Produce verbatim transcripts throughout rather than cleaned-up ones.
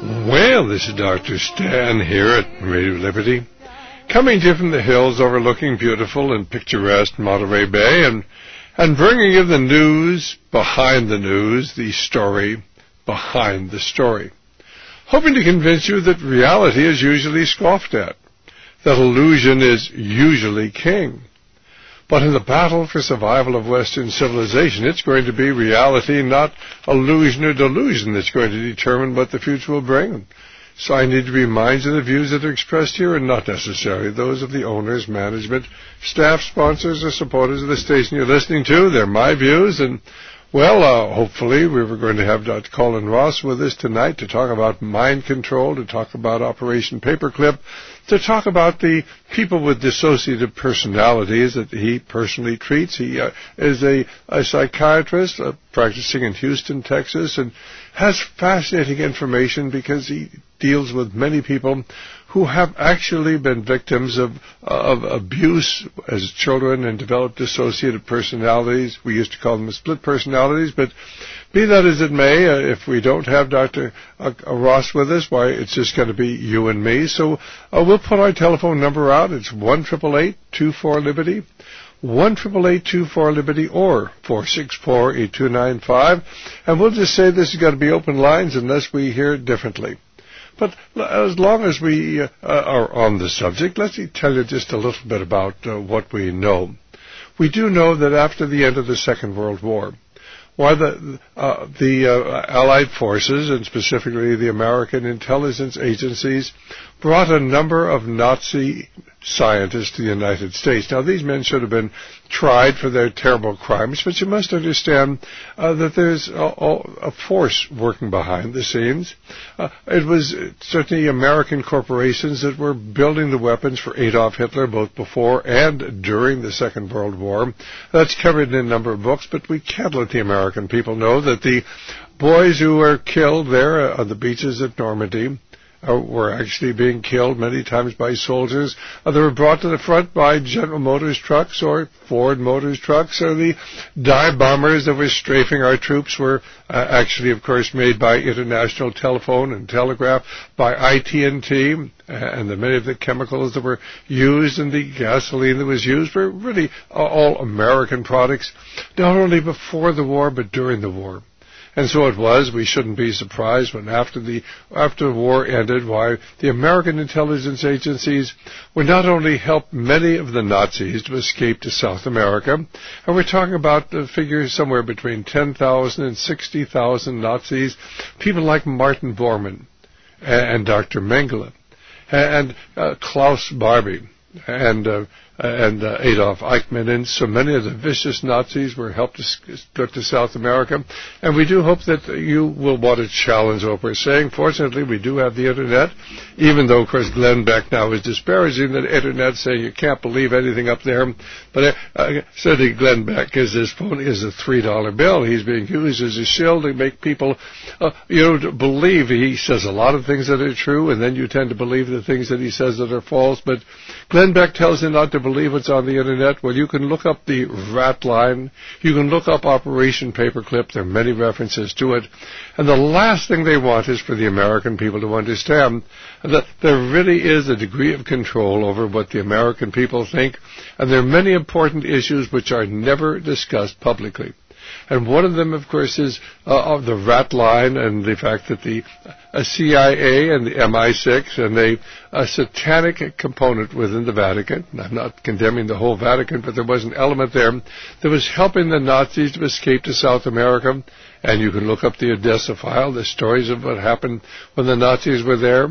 Well, this is Doctor Stan here at Radio Liberty, coming to you from the hills overlooking beautiful and picturesque Monterey Bay, and, and bringing you the news behind the news, the story behind the story. Hoping to convince you that reality is usually scoffed at, that illusion is usually king. But in the battle for survival of Western civilization, it's going to be reality, not illusion or delusion, that's going to determine what the future will bring. So I need to remind you the views that are expressed here are not necessarily those of the owners, management, staff, sponsors, or supporters of the station you're listening to. They're my views, and, well, uh, hopefully we were going to have Doctor Colin Ross with us tonight to talk about mind control, to talk about Operation Paperclip, to talk about the people with dissociative personalities that he personally treats. He uh, is a, a psychiatrist uh, practicing in Houston, Texas, and has fascinating information because he deals with many people who have actually been victims of, of abuse as children and developed dissociative personalities. We used to call them split personalities, but be that as it may, uh, if we don't have Doctor Uh, uh, Ross with us, why, it's just going to be you and me. So uh, we'll put our telephone number out. It's one eight eight eight, two four, Liberty, one eight eight eight, two four, Liberty, or four six four, eight two nine five. And we'll just say this is going to be open lines unless we hear differently. But as long as we uh, are on the subject, let me tell you just a little bit about uh, what we know. We do know that after the end of the Second World War, why the uh, the uh, Allied forces, and specifically the American intelligence agencies, brought a number of Nazi scientists to the United States. Now, these men should have been tried for their terrible crimes, but you must understand uh, that there's a, a force working behind the scenes. Uh, it was certainly American corporations that were building the weapons for Adolf Hitler, both before and during the Second World War. That's covered in a number of books, but we can't let the American people know that the boys who were killed there on the beaches at Normandy Uh, were actually being killed many times by soldiers. Uh, they were brought to the front by General Motors trucks or Ford Motors trucks, or the dive bombers that were strafing our troops were uh, actually, of course, made by International Telephone and Telegraph, by I T and T, and the many of the chemicals that were used and the gasoline that was used were really all American products, not only before the war but during the war. And so it was. We shouldn't be surprised when after the after the war ended, why the American intelligence agencies would not only help many of the Nazis to escape to South America, and we're talking about the figures somewhere between ten thousand and sixty thousand Nazis, people like Martin Bormann and, and Doctor Mengele and uh, Klaus Barbie and uh, and uh, Adolf Eichmann, and so many of the vicious Nazis were helped to get to South America. And we do hope that you will want to challenge what we're saying. Fortunately, we do have the Internet, even though, of course, Glenn Beck now is disparaging the Internet, saying you can't believe anything up there. But uh, uh, certainly Glenn Beck is his phone is a three dollar bill. He's being used as a shield to make people, uh, you know, to believe. He says a lot of things that are true, and then you tend to believe the things that he says that are false. But Glenn Beck tells you not to believe what's on the Internet. Well, you can look up the rat line. You can look up Operation Paperclip. There are many references to it. And the last thing they want is for the American people to understand that there really is a degree of control over what the American people think, and there are many important issues which are never discussed publicly. And one of them, of course, is uh, of the rat line and the fact that the uh, C I A and the M I six and a, a satanic component within the Vatican, and I'm not condemning the whole Vatican, but there was an element there that was helping the Nazis to escape to South America. And you can look up the Odessa file, the stories of what happened when the Nazis were there.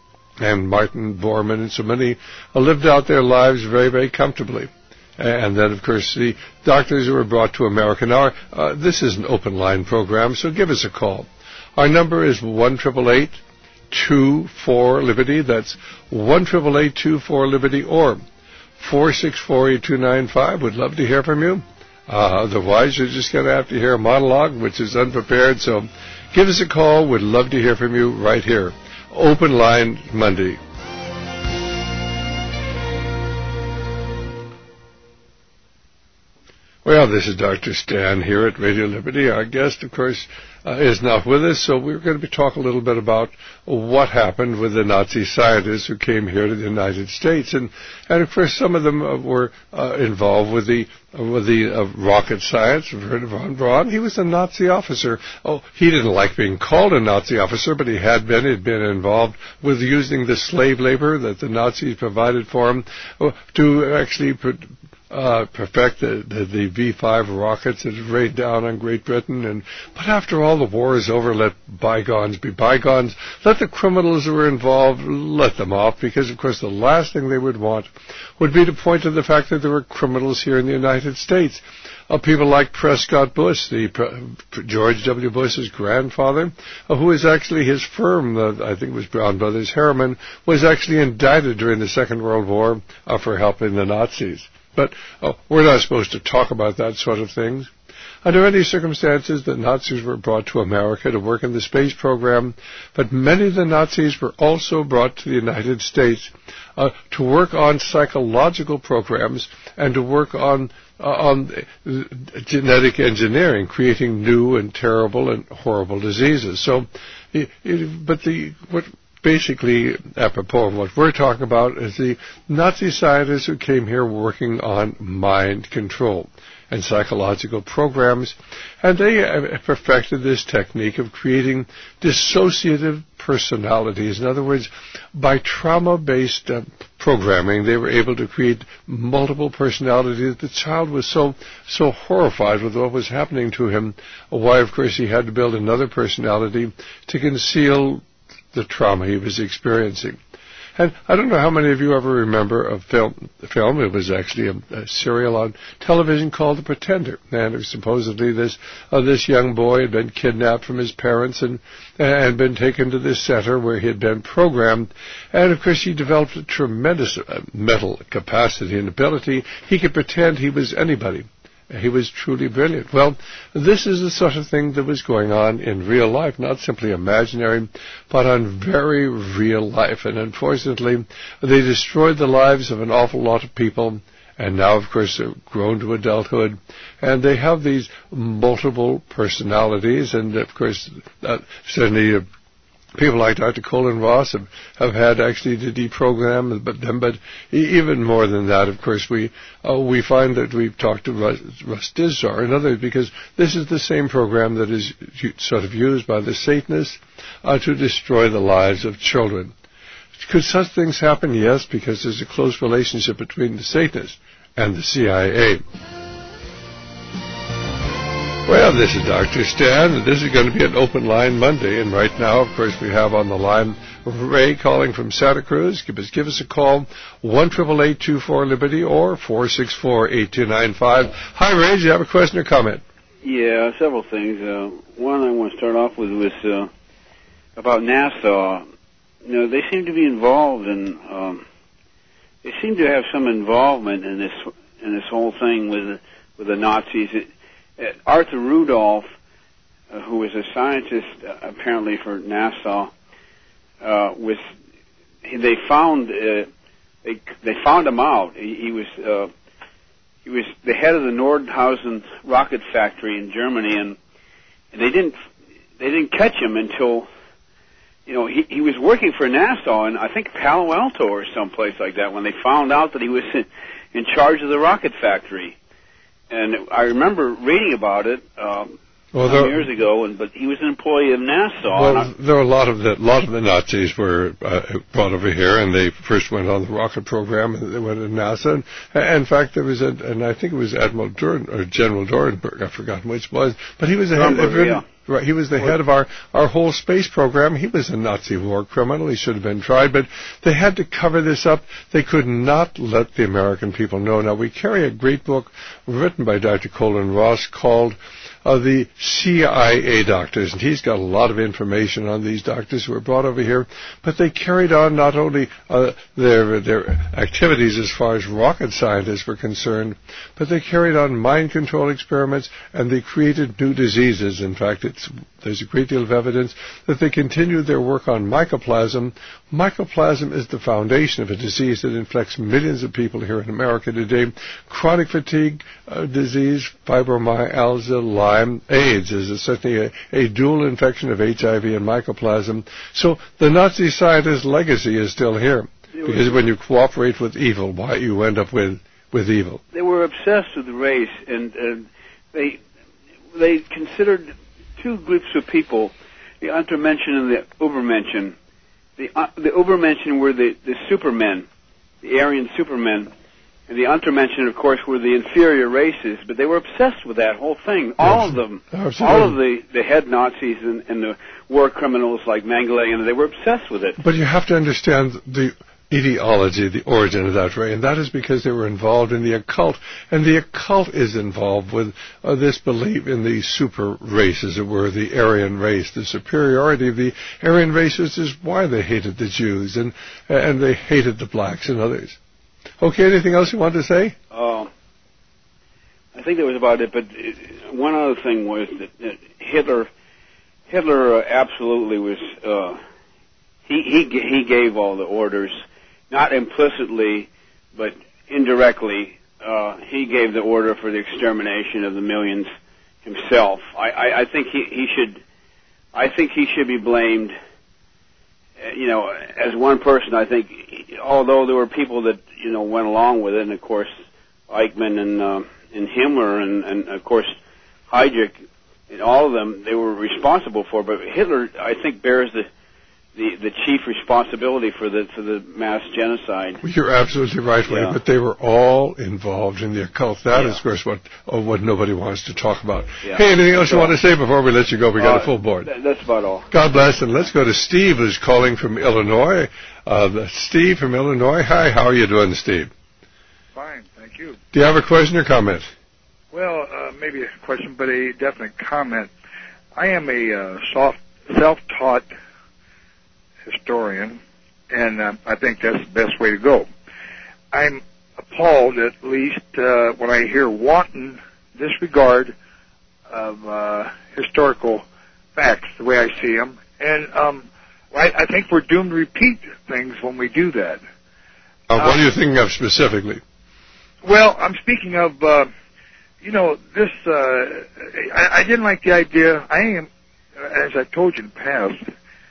And Martin Bormann and so many lived out their lives very, very comfortably. And then, of course, the doctors who were brought to America. Now, uh, this is an open line program, so give us a call. Our number is one eight eight eight, two four, Liberty. That's one eight eight eight, two four, Liberty, or four six four, eight two nine five. We'd love to hear from you. Uh, otherwise, you're just going to have to hear a monologue, which is unprepared. So give us a call. We'd love to hear from you right here. Open line Monday. Well, this is Doctor Stan here at Radio Liberty. Our guest, of course, uh, is not with us, so we're going to be talking a little bit about what happened with the Nazi scientists who came here to the United States. And, and of course, some of them uh, were uh, involved with the uh, with the uh, rocket science. We've heard of von Braun. He was a Nazi officer. Oh, he didn't like being called a Nazi officer, but he had been. He'd been involved with using the slave labor that the Nazis provided for him uh, to actually put Uh, perfect the, the, the V five rockets that rained down on Great Britain. And but after all, the war is over. Let bygones be bygones. Let the criminals who were involved, let them off, because, of course, the last thing they would want would be to point to the fact that there were criminals here in the United States. Uh, people like Prescott Bush, the Pre- George W. Bush's grandfather, uh, who was actually his firm, uh, I think it was Brown Brothers Harriman, was actually indicted during the Second World War uh, for helping the Nazis. But oh, we're not supposed to talk about that sort of things. Under any circumstances, the Nazis were brought to America to work in the space program, but many of the Nazis were also brought to the United States uh, to work on psychological programs and to work on uh, on genetic engineering, creating new and terrible and horrible diseases. So, it, it, but the what. Basically, apropos of what we're talking about is the Nazi scientists who came here working on mind control and psychological programs, and they perfected this technique of creating dissociative personalities. In other words, by trauma-based uh, programming, they were able to create multiple personalities. The child was so so horrified with what was happening to him, why, of course, he had to build another personality to conceal the trauma he was experiencing. And I don't know how many of you ever remember a film, a film it was actually a, a serial on television called The Pretender. And it was supposedly this uh, this young boy had been kidnapped from his parents and and been taken to this center where he had been programmed. And, of course, he developed a tremendous uh, mental capacity and ability. He could pretend he was anybody. He was truly brilliant. Well, this is the sort of thing that was going on in real life, not simply imaginary, but on very real life. And unfortunately, they destroyed the lives of an awful lot of people, and now, of course, they've grown to adulthood, and they have these multiple personalities, and, of course, uh, certainly... Uh, People like Doctor Colin Ross have, have had actually to deprogram but them, but even more than that, of course, we uh, we find that we've talked to Russ, Russ Dizdar and others, because this is the same program that is sort of used by the Satanists uh, to destroy the lives of children. Could such things happen? Yes, because there's a close relationship between the Satanists and the C I A. Well, this is Doctor Stan, and this is going to be an open line Monday. And right now, of course, we have on the line Ray calling from Santa Cruz. Give us, give us a call, one eight eight eight, two four, Liberty or four six four, eight two nine five. Hi, Ray. Do you have a question or comment? Yeah, several things. Uh, one I want to start off with was uh, about NASA. You know, they seem to be involved in. Um, they seem to have some involvement in this in this whole thing with with the Nazis. It, uh, Arthur Rudolph, uh, who was a scientist uh, apparently for NASA, uh, was he, they found uh, they they found him out. He, he was. Uh, He was the head of the Nordhausen rocket factory in Germany, and, and they didn't they didn't catch him until, you know, he, he was working for NASA in, I think, Palo Alto or someplace like that, when they found out that he was in, in charge of the rocket factory. And I remember reading about it um, well, some years ago, and but he was an employee of NASA. Well, I, there were a lot of the a lot of the Nazis were uh, brought over here, and they first went on the rocket program, and they went to NASA. And in fact, there was a, and I think it was Admiral Durden or General Dornberg, I've forgotten which was, but he was the head. Of, yeah. Right, he was the head of our our whole space program. He was a Nazi war criminal. He should have been tried, but they had to cover this up. They could not let the American people know. Now, we carry a great book written by Doctor Colin Ross called of the C I A doctors, and he's got a lot of information on these doctors who were brought over here, but they carried on not only uh, their their activities as far as rocket scientists were concerned, but they carried on mind control experiments, and they created new diseases. In fact, it's there's a great deal of evidence that they continued their work on mycoplasma. Mycoplasma is the foundation of a disease that infects millions of people here in America today. Chronic fatigue uh, disease, fibromyalgia, Lyme, AIDS is certainly a, a dual infection of H I V and mycoplasma. So the Nazi scientist legacy is still here. Because when you cooperate with evil, why you end up with, with evil. They were obsessed with the race, and uh, they they considered two groups of people, the Untermenschen and the Übermenschen. The uh, the Übermenschen were the, the supermen, the Aryan supermen, and the Untermenschen, of course, were the inferior races, but they were obsessed with that whole thing. All of them, Absolutely. all of the, the head Nazis and, and the war criminals like Mengele, and they were obsessed with it. But you have to understand the ideology, the origin of that way, and that is because they were involved in the occult, and the occult is involved with uh, this belief in the super race, as it were, the Aryan race. The superiority of the Aryan races is why they hated the Jews, and and they hated the blacks and others. Okay, anything else you want to say? Uh, I think that was about it, but it, one other thing was that, that Hitler, Hitler uh, absolutely was, uh, he, he, he gave all the orders. Not implicitly, but indirectly, uh, he gave the order for the extermination of the millions himself. I, I, I think he, he should, I think he should be blamed. Uh, you know, as one person, I think, he, although there were people that you know went along with it, and of course Eichmann and uh, and Himmler and, and of course Heydrich, and all of them, they were responsible for. But Hitler, I think, bears the The, the chief responsibility for the for the mass genocide. Well, you're absolutely right, Ray, yeah. But they were all involved in the occult. That yeah. is, of course, what oh, what nobody wants to talk about. Yeah. Hey, anything else so, you want to say before we let you go? We got uh, a full board. Th- that's about all. God bless, and let's go to Steve, who's calling from Illinois. Uh, Steve from Illinois. Hi, how are you doing, Steve? Fine, thank you. Do you have a question or comment? Well, uh, maybe a question, but a definite comment. I am a uh, soft, self-taught historian, and uh, I think that's the best way to go. I'm appalled, at least, uh, when I hear wanton disregard of uh, historical facts, the way I see them, and um, I, I think we're doomed to repeat things when we do that. Uh, what um, are you thinking of specifically? Well, I'm speaking of, uh, you know, this, uh, I, I didn't like the idea. I am, as I told you in the past,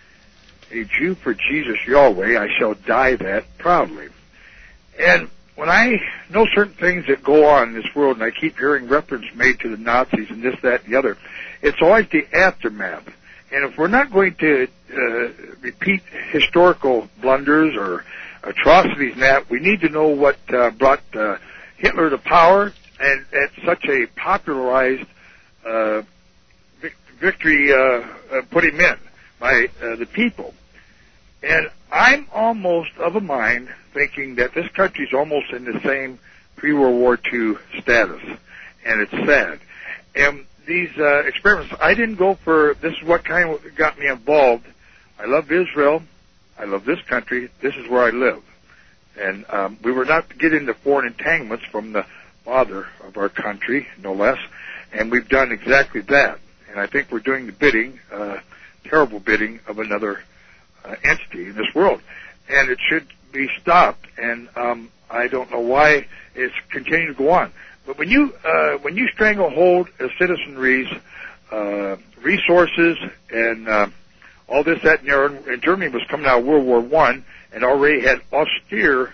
a Jew for Jesus Yahweh, I shall die that proudly. And when I know certain things that go on in this world, and I keep hearing reference made to the Nazis and this, that, and the other, it's always the aftermath. And if we're not going to uh, repeat historical blunders or atrocities and that, we need to know what uh, brought uh, Hitler to power and at such a popularized uh, victory uh, uh, put him in by uh, the people. And I'm almost of a mind thinking that this country's almost in the same pre-World War Two status, and it's sad. And these uh, experiments, I didn't go for, this is what kind of got me involved. I love Israel. I love this country. This is where I live. And um, we were not to get into foreign entanglements from the father of our country, no less, and we've done exactly that. And I think we're doing the bidding, uh, terrible bidding of another Uh, entity in this world, and it should be stopped. And um, I don't know why it's continuing to go on. But when you uh, when you stranglehold a citizenry's uh, resources and uh, all this, that, and the other, and Germany was coming out of World War One and already had austere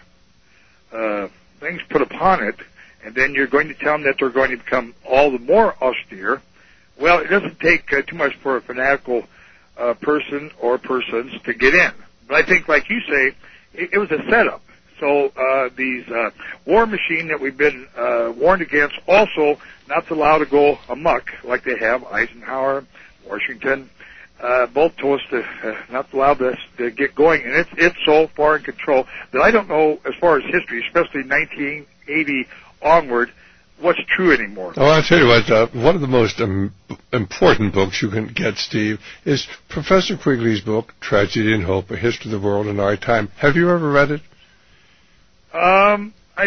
uh, things put upon it, and then you're going to tell them that they're going to become all the more austere. Well, it doesn't take uh, too much for a fanatical uh, person or persons to get in. But I think, like you say, it, it was a setup. So uh, these uh, war machine that we've been uh, warned against, also not to allow to go amok like they have Eisenhower, Washington, uh, both told us to uh, not to allow this to get going, and it's it's so far in control that I don't know, as far as history, especially nineteen eighty onward, what's true anymore. Oh, I'll tell you what, uh, one of the most um, important books you can get, Steve, is Professor Quigley's book, Tragedy and Hope, A History of the World in Our Time. Have you ever read it? Um, I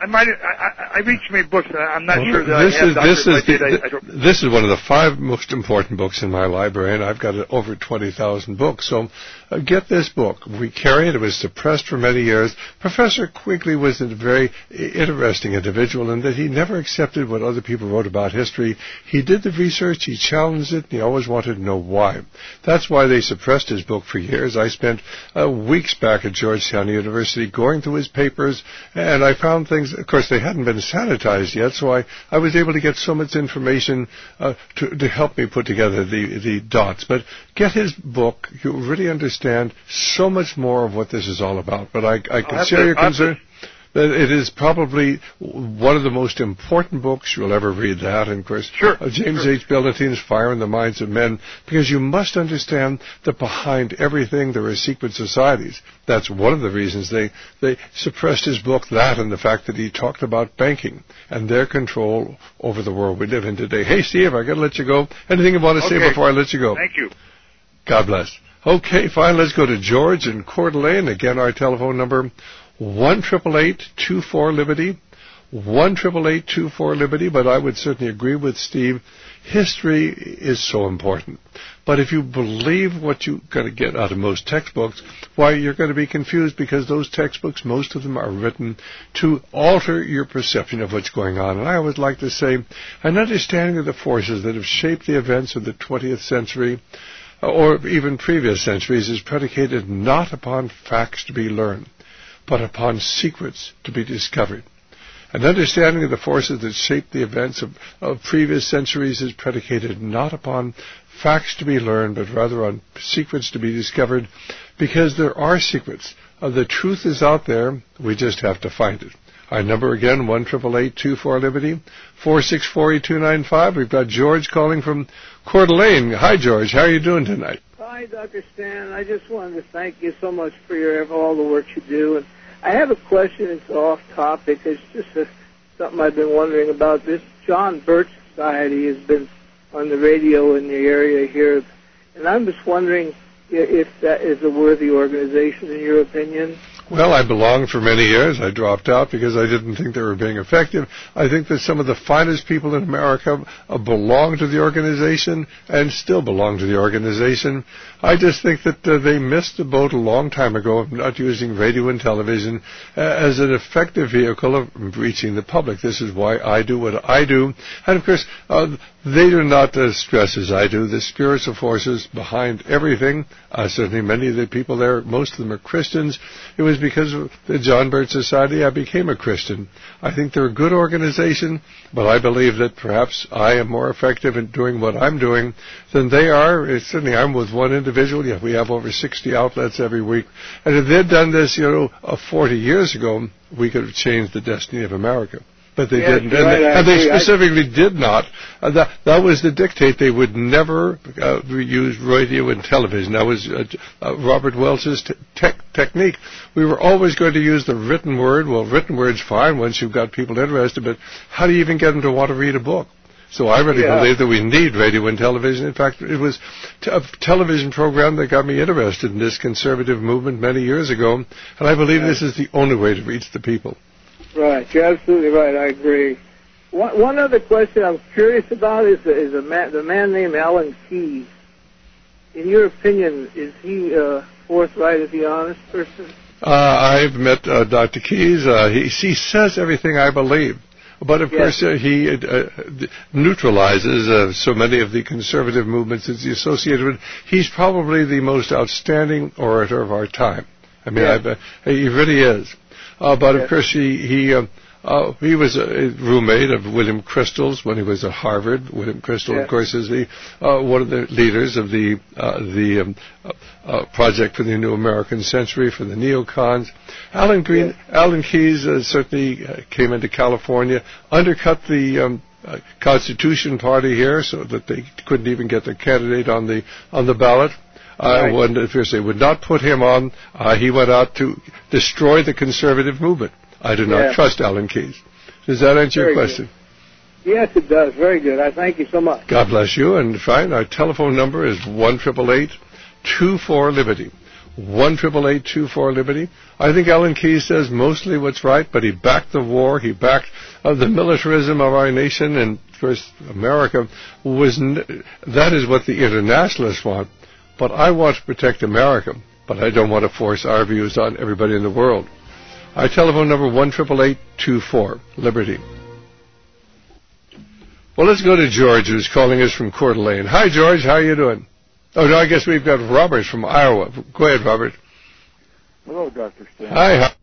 I might. I, I, I read too many books. I'm not well, sure that this I have. Is, this, is the, I, I don't... this is one of the five most important books in my library, and I've got over twenty thousand books. So uh, get this book. We carry it. It was suppressed for many years. Professor Quigley was a very interesting individual in that he never accepted what other people wrote about history. He did the research. He challenged it, and he always wanted to know why. That's why they suppressed his book for years. I spent uh, weeks back at Georgetown University going through his papers, and I found things. Of course, they hadn't been sanitized yet, so I, I was able to get so much information uh, to, to help me put together the, the dots. But get his book. You'll really understand so much more of what this is all about. But I, I can share your concern that it is probably one of the most important books you'll ever read. That, and of course, sure, uh, James sure. H. Billetine's Fire in the Minds of Men, because you must understand that behind everything there are secret societies. That's one of the reasons they, they suppressed his book, that and the fact that he talked about banking and their control over the world we live in today. Hey, Steve, I got to let you go. Anything you want to okay. say before I let you go? Thank you. God bless. Okay, fine, let's go to George in Coeur d'Alene. Again, our telephone number, one eight eight eight, two four, Liberty, one eight eight eight, two four, Liberty, but I would certainly agree with Steve. History is so important. But if you believe what you're going to get out of most textbooks, why, you're going to be confused, because those textbooks, most of them are written to alter your perception of what's going on. And I always like to say, an understanding of the forces that have shaped the events of the twentieth century, or even previous centuries, is predicated not upon facts to be learned, but upon secrets to be discovered. An understanding of the forces that shape the events of, of previous centuries is predicated not upon facts to be learned, but rather on secrets to be discovered, because there are secrets. Uh, the truth is out there. We just have to find it. Our number again, one eight eight eight, two four, Liberty, four six four, eight two nine five. We've got George calling from Coeur d'Alene. Hi, George. How are you doing tonight? Hi, Doctor Stan. I just wanted to thank you so much for your all the work you do. And I have a question. It's off topic. It's just a, something I've been wondering about. This John Birch Society has been on the radio in the area here, and I'm just wondering if that is a worthy organization in your opinion. Well, I belonged for many years. I dropped out because I didn't think they were being effective. I think that some of the finest people in America uh, belong to the organization and still belong to the organization. I just think that uh, they missed the boat a long time ago of not using radio and television uh, as an effective vehicle of reaching the public. This is why I do what I do. And, of course, uh, they do not uh, stress as I do the spiritual forces behind everything. Uh, certainly many of the people there, most of them are Christians. It was because of the John Birch Society I became a Christian. I think they're a good organization, but I believe that perhaps I am more effective in doing what I'm doing than they are. It's, certainly I'm with one individual. Yeah, we have over sixty outlets every week. And if they'd done this, you know, uh, forty years ago, we could have changed the destiny of America. But they yes, didn't, and, right, they, and they specifically I... did not. Uh, that, that was the dictate. They would never uh, use radio and television. That was uh, uh, Robert Welch's t- te- technique. We were always going to use the written word. Well, written word's fine once you've got people interested, but how do you even get them to want to read a book? So I really yeah. believe that we need radio and television. In fact, it was t- a television program that got me interested in this conservative movement many years ago, and I believe right. this is the only way to reach the people. Right, you're absolutely right. I agree. One, one other question I'm curious about is is a man, the man named Alan Keyes. In your opinion, is he a forthright, is he an honest person? Uh, I've met uh, Doctor Keyes. Uh, he, he says everything I believe. But, of yes. course, uh, he uh, neutralizes uh, so many of the conservative movements that he's associated with. He's probably the most outstanding orator of our time. I mean, yes. uh, he really is. Uh, but, yes. of course, he he, uh, uh, he was a roommate of William Kristol's when he was at Harvard. William Kristol, yes. of course, is the uh, one of the leaders of the uh, the um, uh, uh, Project for the New American Century, for the neocons. Alan Green, yes. Alan Keyes uh, certainly uh, came into California, undercut the um, uh, Constitution Party here so that they couldn't even get their candidate on the on the ballot. Uh, right. when, if they would not put him on, uh, he went out to destroy the conservative movement. I do not yeah. trust Alan Keyes. Does that answer Very your question? Good. Yes, it does. Very good. I thank you so much. God bless you. And fine, our telephone number is one eight eight eight, two four, Liberty. one eight eight eight, two four, Liberty. I think Alan Keyes says mostly what's right, but he backed the war. He backed uh, the militarism of our nation, and, of course, America was... N- that is what the internationalists want. But I want to protect America, but I don't want to force our views on everybody in the world. Our telephone number, one eight eight eight, two four, Liberty. Well, let's go to George, who's calling us from Coeur d'Alene. Hi, George. How are you doing? Oh, no, I guess we've got Robert from Iowa. Go ahead, Robert. Hello, Doctor Stan. Hi.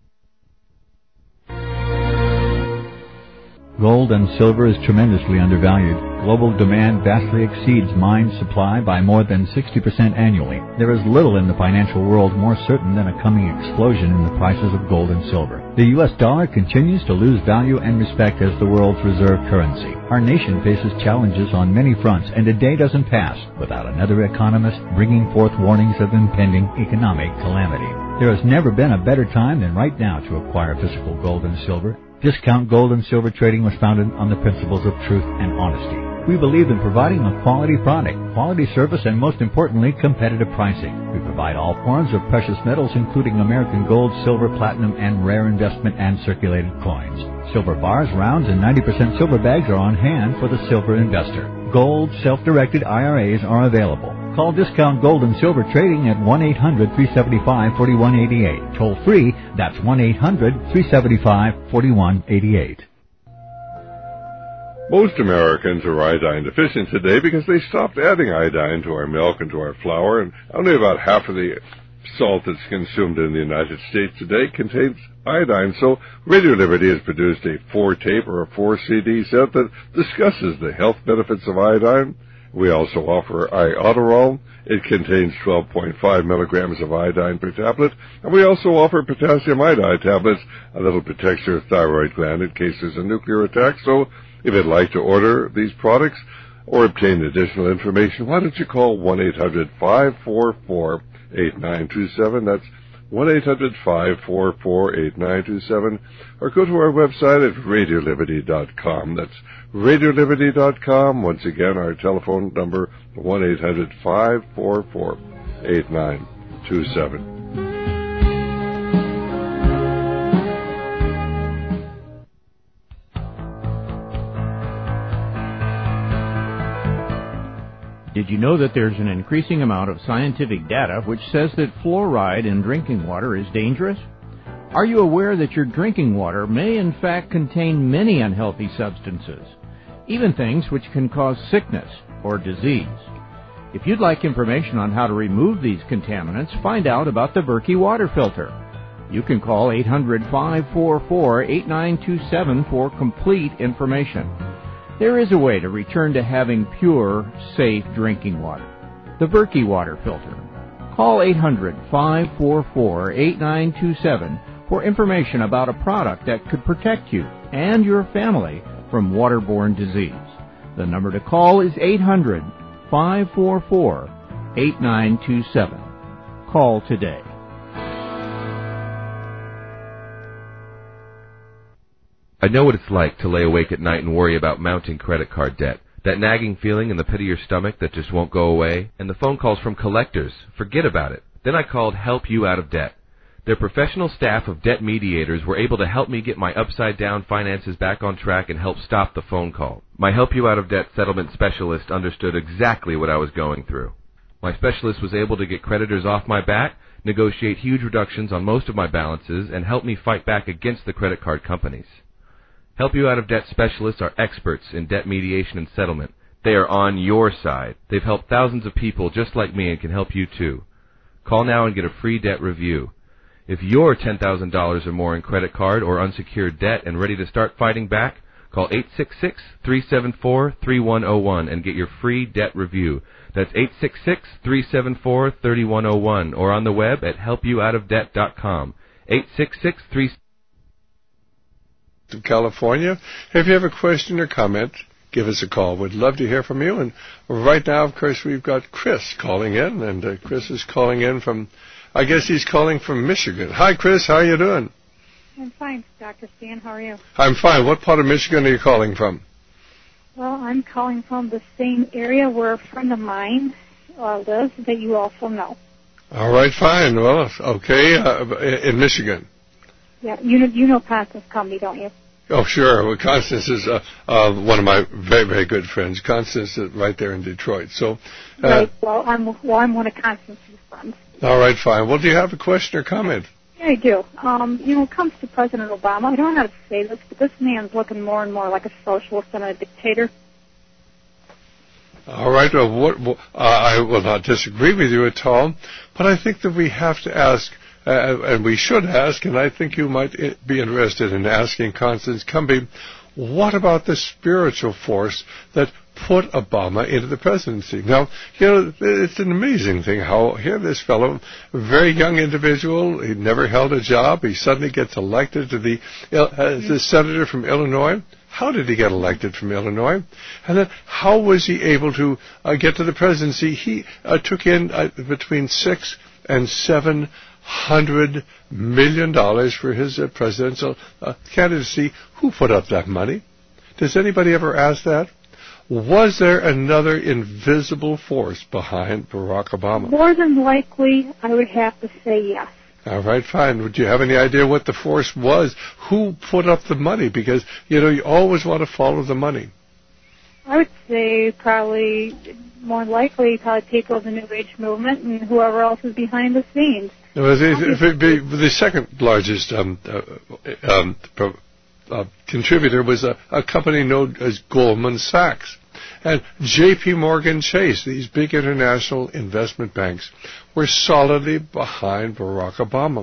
Gold and silver is tremendously undervalued. Global demand vastly exceeds mine supply by more than sixty percent annually. There is little in the financial world more certain than a coming explosion in the prices of gold and silver. The U S dollar continues to lose value and respect as the world's reserve currency. Our nation faces challenges on many fronts, and a day doesn't pass without another economist bringing forth warnings of impending economic calamity. There has never been a better time than right now to acquire physical gold and silver. Discount Gold and Silver Trading was founded on the principles of truth and honesty. We believe in providing a quality product, quality service, and most importantly, competitive pricing. We provide all forms of precious metals, including American gold, silver, platinum, and rare investment and circulated coins. Silver bars, rounds, and ninety percent silver bags are on hand for the silver investor. Gold, self-directed I R As are available. Call Discount Gold and Silver Trading at one eight hundred, three seven five, four one eight eight. Toll free, that's one eight hundred, three seven five, four one eight eight. Most Americans are iodine deficient today because they stopped adding iodine to our milk and to our flour, and only about half of the salt that's consumed in the United States today contains iodine. So Radio Liberty has produced a four-tape or a four-C D set that discusses the health benefits of iodine. We also offer Iodoral. It contains twelve point five milligrams of iodine per tablet. And we also offer potassium iodide tablets that'll protect your thyroid gland in case there's a nuclear attack. So if you'd like to order these products or obtain additional information, why don't you call one eight hundred, five four four, eight nine two seven. That's one eight hundred, five four four, eight nine two seven. Or go to our website at radio liberty dot com. That's radio liberty dot com. Once again, our telephone number, one eight hundred, five four four, eight nine two seven. Did you know that there's an increasing amount of scientific data which says that fluoride in drinking water is dangerous? Are you aware that your drinking water may in fact contain many unhealthy substances, even things which can cause sickness or disease? If you'd like information on how to remove these contaminants, find out about the Berkey water filter. You can call eight hundred, five four four, eight nine two seven for complete information. There is a way to return to having pure, safe drinking water. The Berkey water filter. Call eight hundred, five four four, eight nine two seven for information about a product that could protect you and your family from waterborne disease. The number to call is eight hundred, five four four, eight nine two seven. Call today. I know what it's like to lay awake at night and worry about mounting credit card debt. That nagging feeling in the pit of your stomach that just won't go away. And the phone calls from collectors. Forget about it. Then I called Help You Out of Debt. Their professional staff of debt mediators were able to help me get my upside-down finances back on track and help stop the phone call. My Help You Out of Debt settlement specialist understood exactly what I was going through. My specialist was able to get creditors off my back, negotiate huge reductions on most of my balances, and help me fight back against the credit card companies. Help You Out of Debt specialists are experts in debt mediation and settlement. They are on your side. They've helped thousands of people just like me and can help you too. Call now and get a free debt review. If you're ten thousand dollars or more in credit card or unsecured debt and ready to start fighting back, call eight six six, three seven four, three one zero one and get your free debt review. That's eight six six, three seven four, three one zero one or on the web at help you out of debt dot com. eight six six, three of California. If you have a question or comment, give us a call. We'd love to hear from you. And right now, of course, we've got Chris calling in, and uh, Chris is calling in from, I guess he's calling from Michigan. Hi, Chris. How are you doing? I'm fine, Doctor Stan. How are you? I'm fine. What part of Michigan are you calling from? Well, I'm calling from the same area where a friend of mine uh, lives that you also know. All right, fine. Well, okay, uh, in Michigan. Yeah, you know, you know Constance Cumby, don't you? Oh, sure. Well, Constance is uh, uh, one of my very, very good friends. Constance is right there in Detroit. So, uh, right. Well, I'm well. I'm one of Constance's friends. All right, fine. Well, do you have a question or comment? Yeah, I do. Um, you know, it comes to President Obama. I don't know how to say this, but this man's looking more and more like a socialist than a dictator. All right. Well, what, uh, I will not disagree with you at all, but I think that we have to ask, uh, and we should ask, and I think you might be interested in asking Constance Cumby, what about the spiritual force that put Obama into the presidency? Now, you know, it's an amazing thing how here this fellow, a very young individual, he never held a job, he suddenly gets elected to the, as the senator from Illinois. How did he get elected from Illinois? And then how was he able to uh, get to the presidency? He uh, took in uh, between six and seven hundred million dollars for his uh, presidential uh, candidacy. Who put up that money? Does anybody ever ask that? Was there another invisible force behind Barack Obama? More than likely, I would have to say yes. All right, fine. Would you have any idea what the force was? Who put up the money? Because, you know, you always want to follow the money. I would say probably, more likely, probably people of the New Age movement and whoever else is behind the scenes. Well, the, the, the second largest um, uh, um, uh, contributor was a, a company known as Goldman Sachs. And J P. Morgan Chase, these big international investment banks, were solidly behind Barack Obama.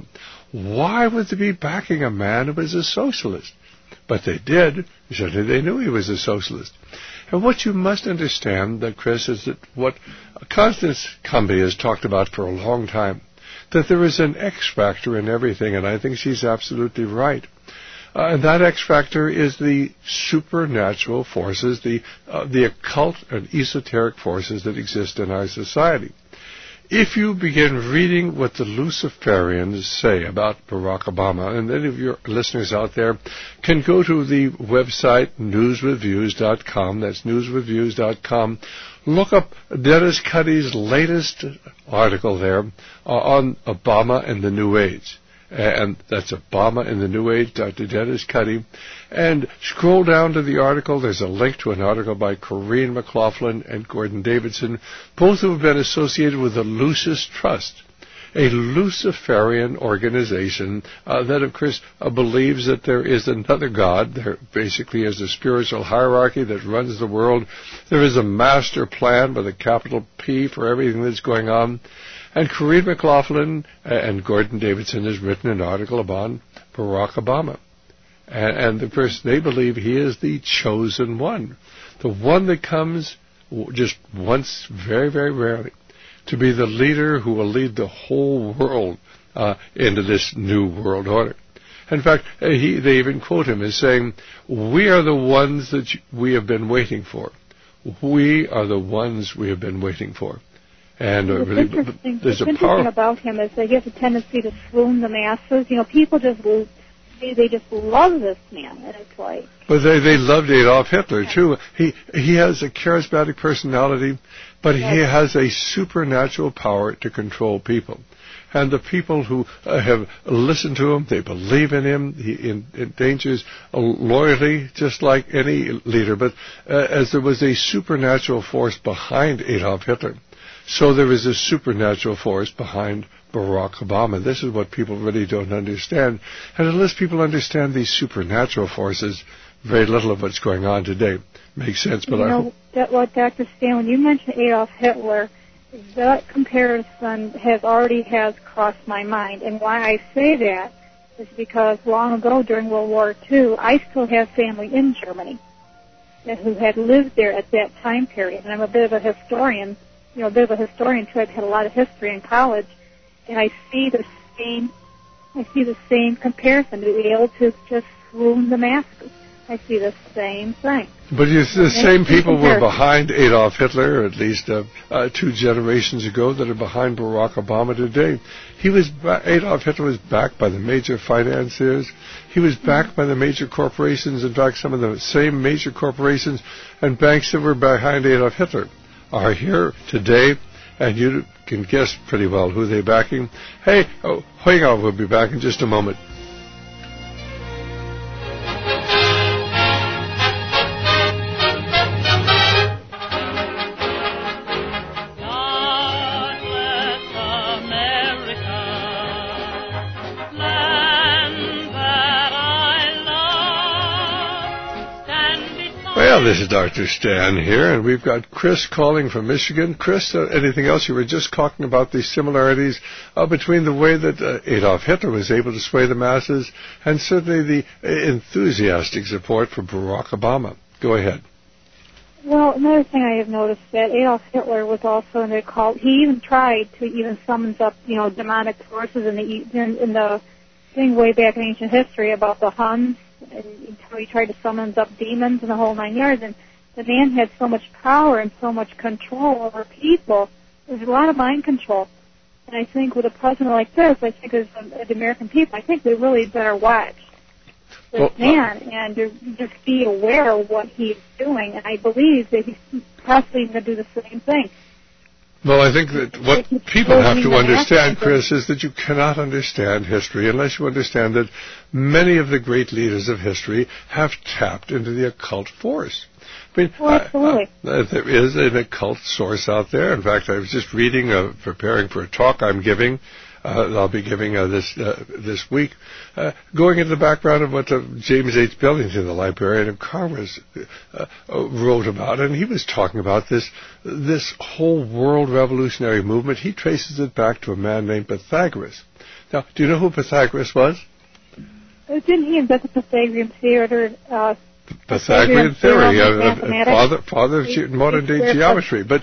Why would they be backing a man who was a socialist? But they did. Certainly they knew he was a socialist. And what you must understand, that Chris, is that what Constance Cumby has talked about for a long time, that there is an X factor in everything, and I think she's absolutely right. Uh, and that X factor is the supernatural forces, the uh, the occult and esoteric forces that exist in our society. If you begin reading what the Luciferians say about Barack Obama, and any of your listeners out there can go to the website news reviews dot com, that's news reviews dot com, look up Dennis Cuddy's latest article there uh, on Obama and the New Age. And that's Obama and the New Age, Doctor Dennis Cuddy. And scroll down to the article. There's a link to an article by Corrine McLaughlin and Gordon Davidson, both who have been associated with the Lucis Trust, a Luciferian organization uh, that, of course, uh, believes that there is another God. There basically is a spiritual hierarchy that runs the world. There is a master plan with a capital P for everything that's going on. And Corrine McLaughlin and Gordon Davidson has written an article about Barack Obama. And, and of course, they believe he is the chosen one, the one that comes just once, very, very rarely, to be the leader who will lead the whole world uh, into this new world order. In fact, he, they even quote him as saying, "We are the ones that we have been waiting for. We are the ones we have been waiting for." And uh, what's really, interesting, there's what's a power interesting about him is that he has a tendency to swoon the masses. You know, people just they, they just love this man, and it's like. But they they loved Adolf Hitler too. He he has a charismatic personality, but he has a supernatural power to control people. And the people who uh, have listened to him, they believe in him. He in, endangers loyalty just like any leader. But uh, as there was a supernatural force behind Adolf Hitler, so there is a supernatural force behind Barack Obama. This is what people really don't understand. And unless people understand these supernatural forces, very little of what's going on today makes sense. But you I know, hope that, what Doctor Stan, when you mentioned Adolf Hitler, that comparison has already has crossed my mind. And why I say that is because long ago during World War Two, I still have family in Germany who had lived there at that time period. And I'm a bit of a historian. You know, a bit of a historian too. I've had a lot of history in college, and I see the same, I see the same comparison to be able to just swoon the masses. I see the same thing. But you, the same people were behind Adolf Hitler, or at least uh, uh, two generations ago, that are behind Barack Obama today. He was Adolf Hitler was backed by the major financiers. He was backed by the major corporations. In fact, some of the same major corporations and banks that were behind Adolf Hitler are here today, and you can guess pretty well who they're backing. Hey, oh, hang on, we'll be back in just a moment. Well, this is Doctor Stan here, and we've got Chris calling from Michigan. Chris, uh, anything else? You were just talking about the similarities uh, between the way that uh, Adolf Hitler was able to sway the masses and certainly the uh, enthusiastic support for Barack Obama. Go ahead. Well, another thing I have noticed that Adolf Hitler was also in the occult. He even tried to even summons up, you know, demonic forces in the in, in the thing way back in ancient history about the Huns. And how he tried to summon up demons and the whole nine yards. And the man had so much power and so much control over people. There's a lot of mind control. And I think with a president like this, I think as the, the American people, I think we really better watch this well, man uh, and just be aware of what he's doing. And I believe that he's possibly going to do the same thing. Well, I think that what people have to understand, Chris, is that you cannot understand history unless you understand that many of the great leaders of history have tapped into the occult force. I mean, well, absolutely. Uh, uh, there is an occult source out there. In fact, I was just reading, uh, preparing for a talk I'm giving, uh, I'll be giving uh, this uh, this week, uh, going into the background of what uh, James H. Billington, the Librarian of Congress, uh, wrote about, and he was talking about this this whole world revolutionary movement. He traces it back to a man named Pythagoras. Now, do you know who Pythagoras was? Didn't he invent the Pythagorean theory? Uh, Pythagorean theory, uh, uh, father, father of ge- modern-day geometry. But,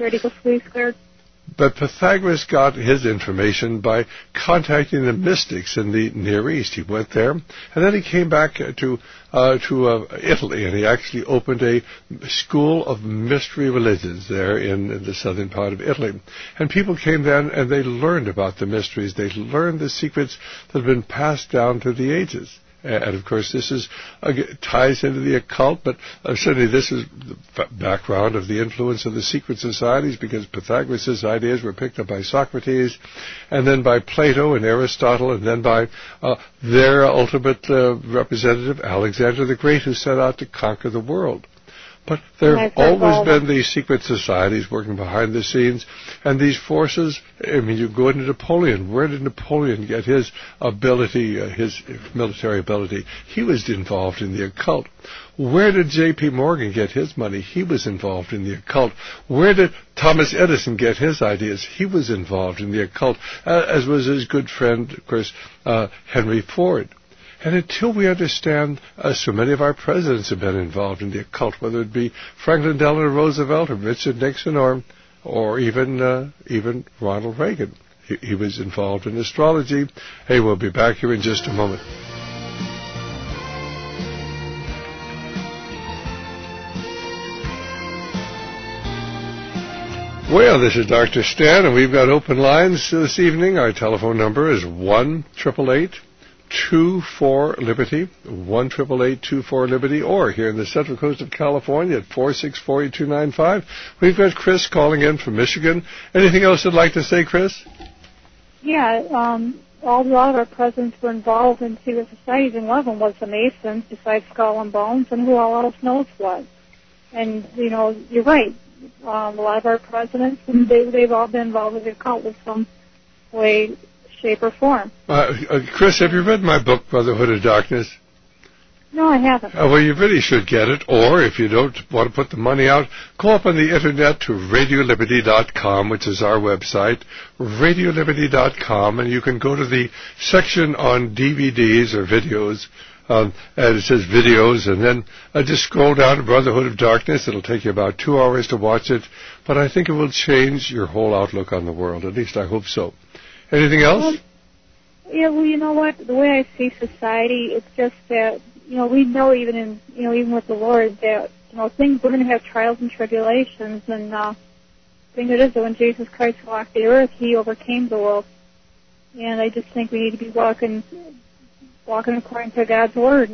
but Pythagoras got his information by contacting the mystics in the Near East. He went there, and then he came back to uh, to uh, Italy, and he actually opened a school of mystery religions there in, in the southern part of Italy. And people came there, and they learned about the mysteries. They learned the secrets that have been passed down through the ages. And, of course, this is uh, ties into the occult, but uh, certainly this is the f- background of the influence of the secret societies, because Pythagoras' ideas were picked up by Socrates, and then by Plato and Aristotle, and then by uh, their ultimate uh, representative, Alexander the Great, who set out to conquer the world. But there have always been these secret societies working behind the scenes, and these forces, I mean, you go into Napoleon. Where did Napoleon get his ability, uh, his military ability? He was involved in the occult. Where did J P. Morgan get his money? He was involved in the occult. Where did Thomas Edison get his ideas? He was involved in the occult, uh, as was his good friend, of course, uh, Henry Ford. And until we understand, uh, so many of our presidents have been involved in the occult, whether it be Franklin Delano Roosevelt or Richard Nixon or or even uh, even Ronald Reagan. He, he was involved in astrology. Hey, we'll be back here in just a moment. Well, this is Doctor Stan, and we've got open lines this evening. Our telephone number is one eight eight eight two four Liberty, one eight eight eight two four Liberty, or here in the Central Coast of California at four six four eight two nine five. We've got Chris calling in from Michigan. Anything else you'd like to say, Chris? Yeah, um, all, a lot of our presidents were involved in secret societies, and one of them was the Masons, besides Skull and Bones, and who all else knows what. And, you know, you're right. Um, a lot of our presidents, they, they've all been involved with the occult in some way, shape, or form. Uh, uh, Chris, have you read my book, Brotherhood of Darkness? No, I haven't. Uh, well, you really should get it, or if you don't want to put the money out, go up on the Internet to radio liberty dot com, which is our website, radio liberty dot com, and you can go to the section on D V Ds or videos, um, and it says videos, and then uh, just scroll down to Brotherhood of Darkness. It'll take you about two hours to watch it, but I think it will change your whole outlook on the world. At least I hope so. Anything else? Well, yeah, well, you know what? The way I see society, it's just that, you know, we know even in, you know, even with the Lord that, you know, things, we're going to have trials and tribulations, and uh, the thing that is that when Jesus Christ walked the earth, he overcame the world. And I just think we need to be walking, walking according to God's Word and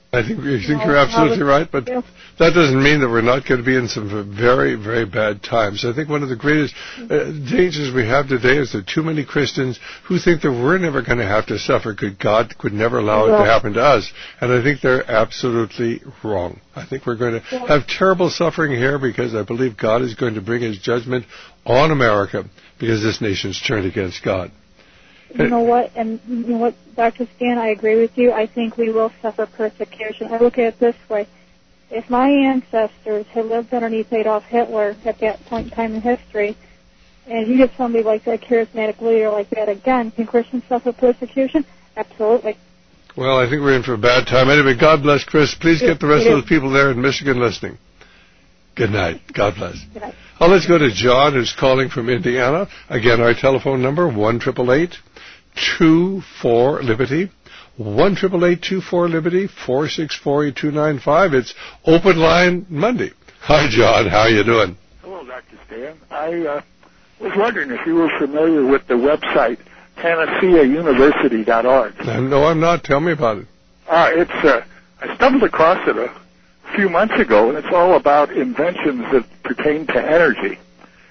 I think, I think you're absolutely right, but that doesn't mean that we're not going to be in some very, very bad times. I think one of the greatest uh, dangers we have today is there are too many Christians who think that we're never going to have to suffer because God could never allow it to happen to us. And I think they're absolutely wrong. I think we're going to have terrible suffering here because I believe God is going to bring his judgment on America because this nation's turned against God. You know what, and you know what, Doctor Stan, I agree with you. I think we will suffer persecution. I look at it this way. If my ancestors had lived underneath Adolf Hitler at that point in time in history, and you get somebody like that, charismatic leader like that again, can Christians suffer persecution? Absolutely. Well, I think we're in for a bad time. Anyway, God bless Chris. Please get the rest of those people there in Michigan listening. Good night. God bless. Good night. Oh, let's go to John, who's calling from Indiana. Again, our telephone number, one eight eight eight, two four, Liberty. one eight eight eight, two four, Liberty, four six four, eight two nine five. It's Open Line Monday. Hi, John. How are you doing? Hello, Doctor Stan. I uh, was wondering if you were familiar with the website panacea university dot org. No, I'm not. Tell me about it. Uh, it's uh, I stumbled across it a few months ago, and it's all about inventions that pertain to energy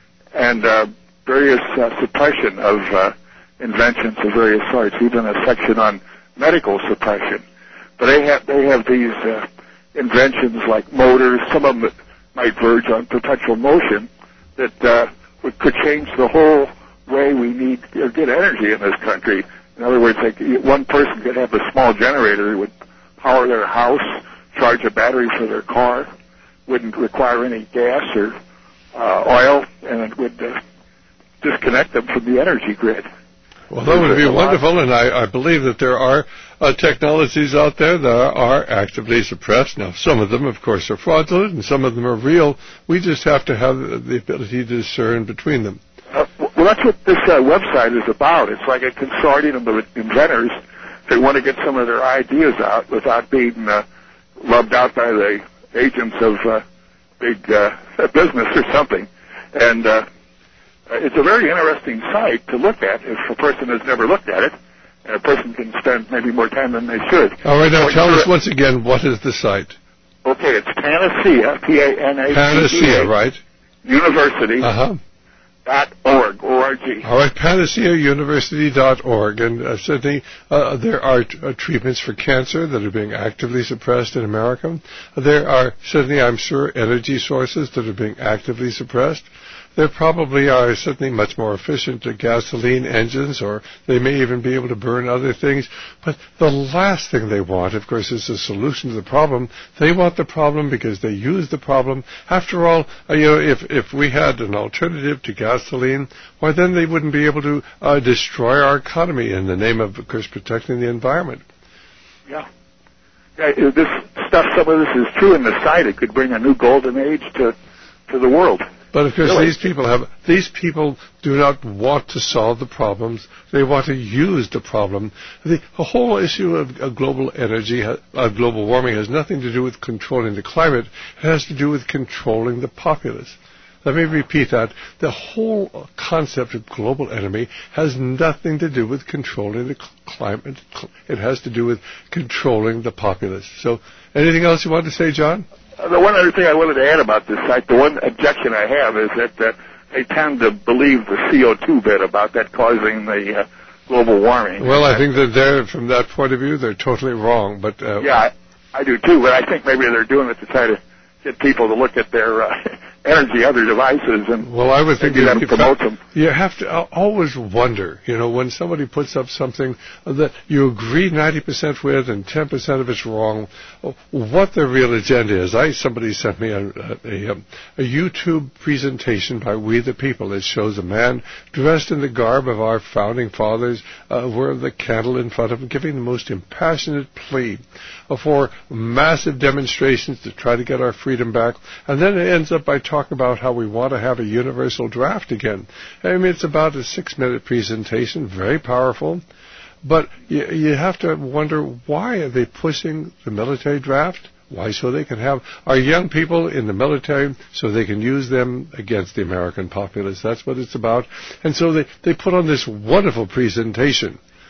and uh, various uh, suppression of uh, inventions of various sorts, even a section on medical suppression. But they have they have these uh, inventions like motors, some of them that might verge on perpetual motion, that uh, would, could change the whole way we need to get energy in this country. In other words, like one person could have a small generator that would power their house, charge a battery for their car, wouldn't require any gas or uh, oil, and it would uh, disconnect them from the energy grid. Well, that would be wonderful, and I, I believe that there are uh, technologies out there that are actively suppressed. Now, some of them, of course, are fraudulent, and some of them are real. We just have to have the ability to discern between them. Uh, well, that's what this uh, website is about. It's like a consortium of inventors that want to get some of their ideas out without being uh, rubbed out by the agents of uh, big uh, business or something. And uh, it's a very interesting site to look at if a person has never looked at it, and a person can spend maybe more time than they should. All right, now tell us once again, what is the site? Okay, it's Panacea, P A N A C E A. Panacea, right? University. Uh-huh. Dot org, O R G. All right, panacea university dot org. And uh, certainly uh, there are t- uh, treatments for cancer that are being actively suppressed in America. There are certainly, I'm sure, energy sources that are being actively suppressed. There probably are certainly much more efficient uh, gasoline engines, or they may even be able to burn other things. But the last thing they want, of course, is a solution to the problem. They want the problem because they use the problem. After all, uh, you know, if, if we had an alternative to gasoline, why then they wouldn't be able to uh, destroy our economy in the name of, of course, protecting the environment. Yeah. Yeah, this stuff, some of this is true in the site. It could bring a new golden age to, to the world. But of course, really? these people have these people do not want to solve the problems. They want to use the problem. The, the whole issue of, of global energy, of uh, global warming, has nothing to do with controlling the climate. It has to do with controlling the populace. Let me repeat that. The whole concept of global enemy has nothing to do with controlling the climate. It has to do with controlling the populace. So, anything else you want to say, John? Uh, the one other thing I wanted to add about this site, the one objection I have is that uh, they tend to believe the C O two bit about that causing the uh, global warming. Well, I think that they're, from that point of view, they're totally wrong. But uh, yeah, I, I do too. But I think maybe they're doing it to try to get people to look at their uh, energy, other devices, and well, I would think you have to promote them. You have to always wonder, you know, when somebody puts up something that you agree ninety percent with and ten percent of it's wrong, what their real agenda is. I somebody sent me a, a, a YouTube presentation by We the People. It shows a man dressed in the garb of our founding fathers, uh, with the candle in front of him, giving the most impassionate plea for massive demonstrations to try to get our freedom back, and then it ends up by talking about how we want to have a universal draft again. I mean, it's about a six-minute presentation, very powerful, but you, you have to wonder, why are they pushing the military draft? Why? So they can have our young people in the military, so they can use them against the American populace. That's what it's about. And so they, they put on this wonderful presentation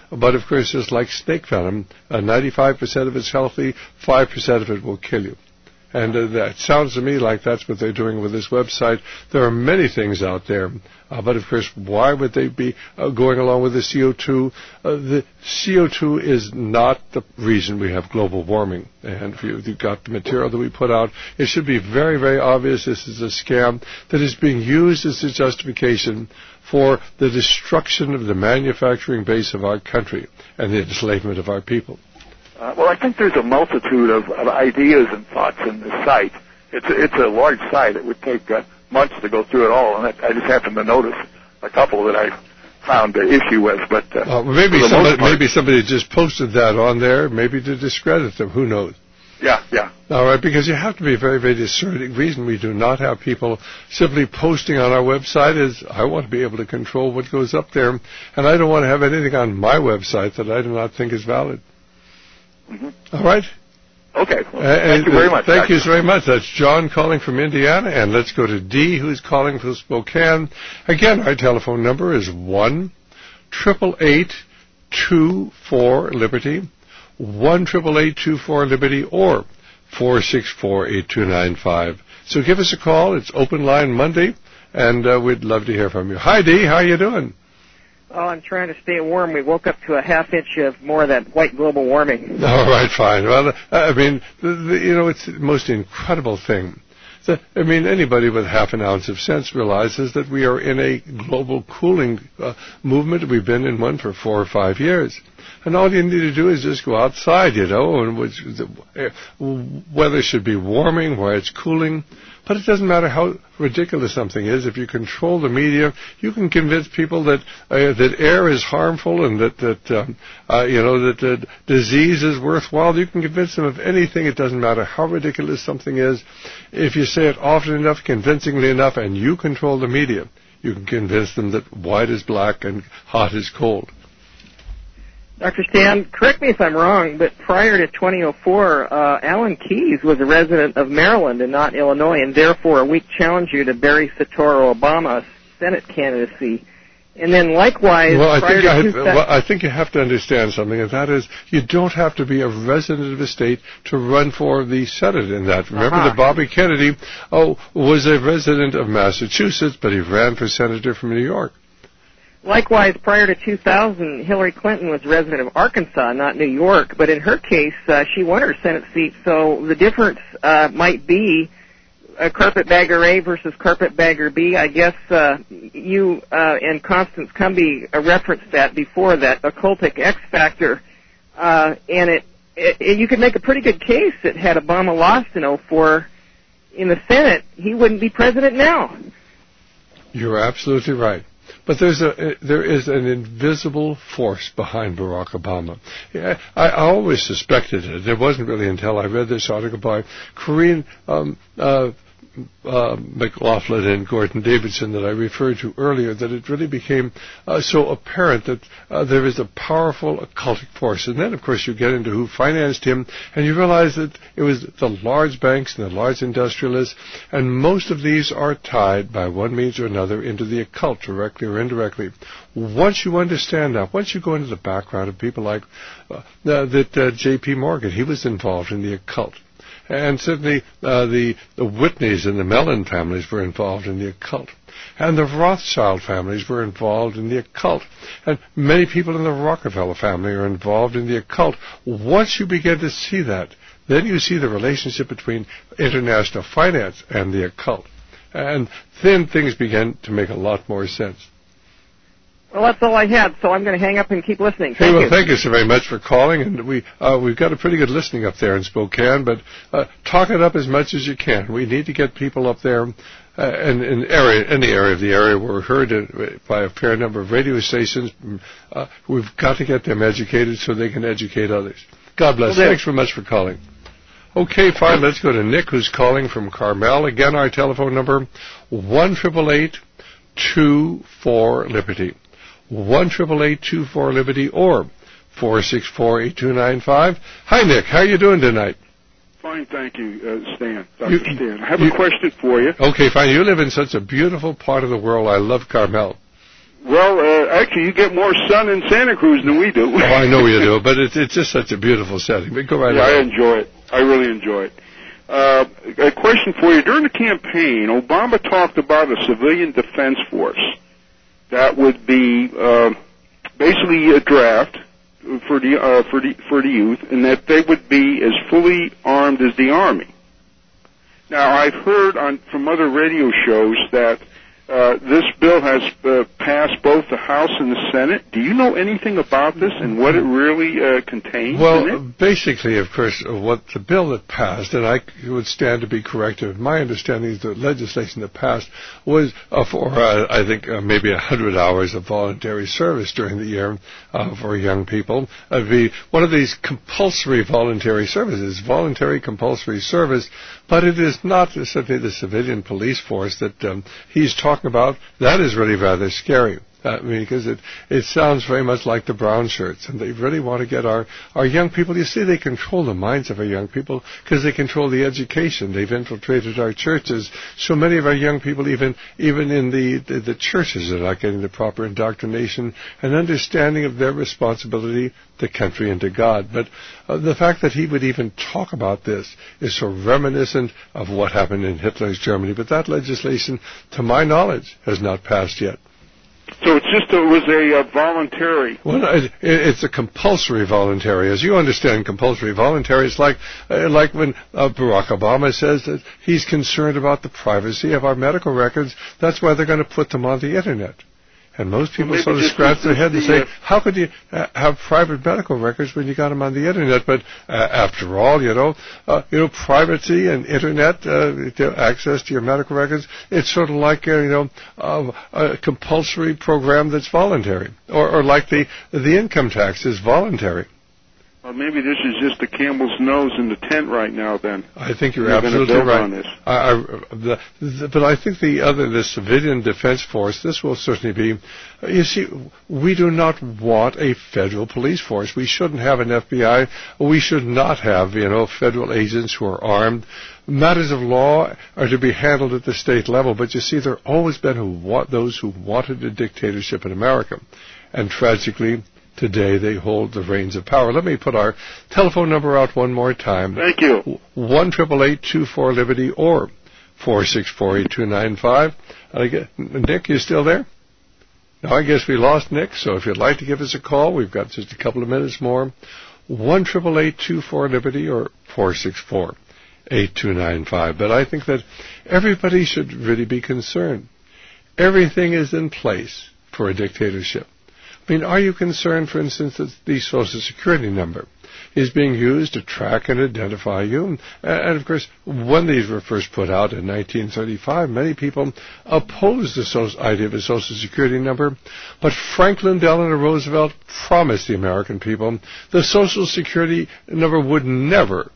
but of course, just like snake venom, uh, ninety-five percent of it's healthy, five percent of it will kill you. And uh, that sounds to me like that's what they're doing with this website. There are many things out there, uh, but of course, why would they be uh, going along with the C O two? Uh, the C O two is not the reason we have global warming. And if you, you've got the material that we put out, it should be very, very obvious this is a scam that is being used as a justification for the destruction of the manufacturing base of our country and the enslavement of our people. Uh, well, I think there's a multitude of, of ideas and thoughts in this site. It's a, it's a large site. It would take uh, months to go through it all, and I, I just happened to notice a couple that I found uh, issue with. But uh, uh, well, maybe somebody, part, maybe somebody just posted that on there, maybe to discredit them. Who knows? Yeah, yeah. All right, because you have to be very, very discerning. The reason we do not have people simply posting on our website is I want to be able to control what goes up there, and I don't want to have anything on my website that I do not think is valid. Mm-hmm. All right. Okay. Well, uh, thank you very much. Thank you very much. That's John calling from Indiana, and let's go to Dee, who's calling from Spokane. Again, our telephone number is one triple eight two four Liberty, one triple eight two four Liberty, or four six four eight two nine five. So give us a call. It's open line Monday, and uh, we'd love to hear from you. Hi, Dee. How are you doing? Oh, I'm trying to stay warm. We woke up to a half inch of more of that white global warming. All right, fine. Well, I mean, the, the, you know, it's the most incredible thing. The, I mean, anybody with half an ounce of sense realizes that we are in a global cooling uh, movement. We've been in one for four or five years. And all you need to do is just go outside, you know, and which, the weather should be warming, where it's cooling. But it doesn't matter how ridiculous something is. If you control the media, you can convince people that uh, that air is harmful and that that um, uh, you know that uh, disease is worthwhile. You can convince them of anything. It doesn't matter how ridiculous something is. If you say it often enough, convincingly enough, and you control the media, you can convince them that white is black and hot is cold. Doctor Stan, correct me if I'm wrong, but prior to twenty oh four, uh, Alan Keyes was a resident of Maryland and not Illinois, and therefore a weak challenger to Barry Soetoro Obama's Senate candidacy. And then likewise, well, I prior think to I, two thousand well, I think you have to understand something, and that is you don't have to be a resident of a state to run for the Senate in that. Remember uh-huh. that Bobby Kennedy oh, was a resident of Massachusetts, but he ran for senator from New York. Likewise, prior to two thousand, Hillary Clinton was a resident of Arkansas, not New York. But in her case, uh, she won her Senate seat, so the difference uh, might be uh, carpetbagger A versus carpetbagger B. I guess uh, you uh, and Constance Cumby uh, referenced that before, that occultic X factor. Uh, and it, it, you could make a pretty good case that had Obama lost in oh four in the Senate, he wouldn't be president now. You're absolutely right. But there's a there is an invisible force behind Barack Obama. I, I always suspected it. It wasn't really until I read this article by Corinne um, uh, uh, McLaughlin and Gordon Davidson that I referred to earlier that it really became uh, so apparent that uh, there is a powerful occultic force. And then, of course, you get into who financed him, and you realize that it was the large banks and the large industrialists, and most of these are tied by one means or another into the occult, directly or indirectly. Once you understand that, once you go into the background of people like uh, that uh, J P Morgan, he was involved in the occult. And certainly uh, the, the Whitneys and the Mellon families were involved in the occult. And the Rothschild families were involved in the occult. And many people in the Rockefeller family are involved in the occult. Once you begin to see that, then you see the relationship between international finance and the occult. And then things begin to make a lot more sense. Well, that's all I had, so I'm going to hang up and keep listening. Thank hey, well, you. thank you so very much for calling, and we, uh, we've got a pretty good listening up there in Spokane, but uh, talk it up as much as you can. We need to get people up there uh, in, in area, any area of the area where we're heard by a fair number of radio stations. Uh, we've got to get them educated so they can educate others. God bless. Well, Thanks very much for calling. Okay, fine, let's go to Nick, who's calling from Carmel. Again, our telephone number, one eight eight eight, two four, Liberty. one eight eight eight, two four, Liberty, or four six four eight two nine five. Hi, Nick. How are you doing tonight? Fine, thank you, uh, Stan. Doctor You, Stan. I have you, a question for you. Okay, fine. You live in such a beautiful part of the world. I love Carmel. Well, uh, actually, you get more sun in Santa Cruz than we do. Oh, I know you do, but it's it's just such a beautiful setting. But go right yeah, ahead. I enjoy it. I really enjoy it. Uh, a question for you. During the campaign, Obama talked about a civilian defense force that would be uh, basically a draft for the uh, for the for the youth, and that they would be as fully armed as the Army. Now, I've heard on from other radio shows that uh, this bill has uh, passed both the House and the Senate. Do you know anything about this and what it really uh, contains? Well, in it? basically, of course, what the bill that passed, and I would stand to be corrected, my understanding is the legislation that passed was uh, for, uh, I think, uh, maybe one hundred hours of voluntary service during the year uh, for young people. Uh, the, one of these compulsory voluntary services, voluntary compulsory service, but it is not simply the civilian police force that um, he's talking about. That is really rather scary. I mean, because it, it sounds very much like the brown shirts, and they really want to get our, our young people. You see, they control the minds of our young people because they control the education. They've infiltrated our churches. So many of our young people, even even in the, the, the churches, are not getting the proper indoctrination and understanding of their responsibility to country and to God. But uh, the fact that he would even talk about this is so reminiscent of what happened in Hitler's Germany. But that legislation, to my knowledge, has not passed yet. So it's just it was a uh, voluntary. Well, it, it's a compulsory voluntary. As you understand, compulsory voluntary is like uh, like when uh, Barack Obama says that he's concerned about the privacy of our medical records. That's why they're going to put them on the Internet. And most people well, sort of scratch their head and say, how could you uh, have private medical records when you got them on the Internet? But uh, after all, you know, uh, you know, privacy and Internet, uh, to access to your medical records, it's sort of like, uh, you know, uh, a compulsory program that's voluntary. Or, or like the, the income tax is voluntary. Well, maybe this is just the camel's nose in the tent right now, then. I think you're You're absolutely build right. On this. I, I, the, the, but I think the other, the civilian defense force, this will certainly be, you see, we do not want a federal police force. We shouldn't have an F B I. We should not have, you know, federal agents who are armed. Matters of law are to be handled at the state level, but you see, there have always been who want, those who wanted a dictatorship in America. And tragically, today they hold the reins of power. Let me put our telephone number out one more time. Thank you. one eight eight eight, two four, Liberty or four six four, eight two nine five. Nick, you still there? No, I guess we lost Nick, so if you'd like to give us a call, we've got just a couple of minutes more. one eight eight eight, two four, Liberty or four six four, eight two nine five. But I think that everybody should really be concerned. Everything is in place for a dictatorship. I mean, are you concerned, for instance, that the Social Security number is being used to track and identify you? And, and of course, when these were first put out in nineteen thirty-five, many people opposed the social idea of a Social Security number. But Franklin Delano Roosevelt promised the American people the Social Security number would never,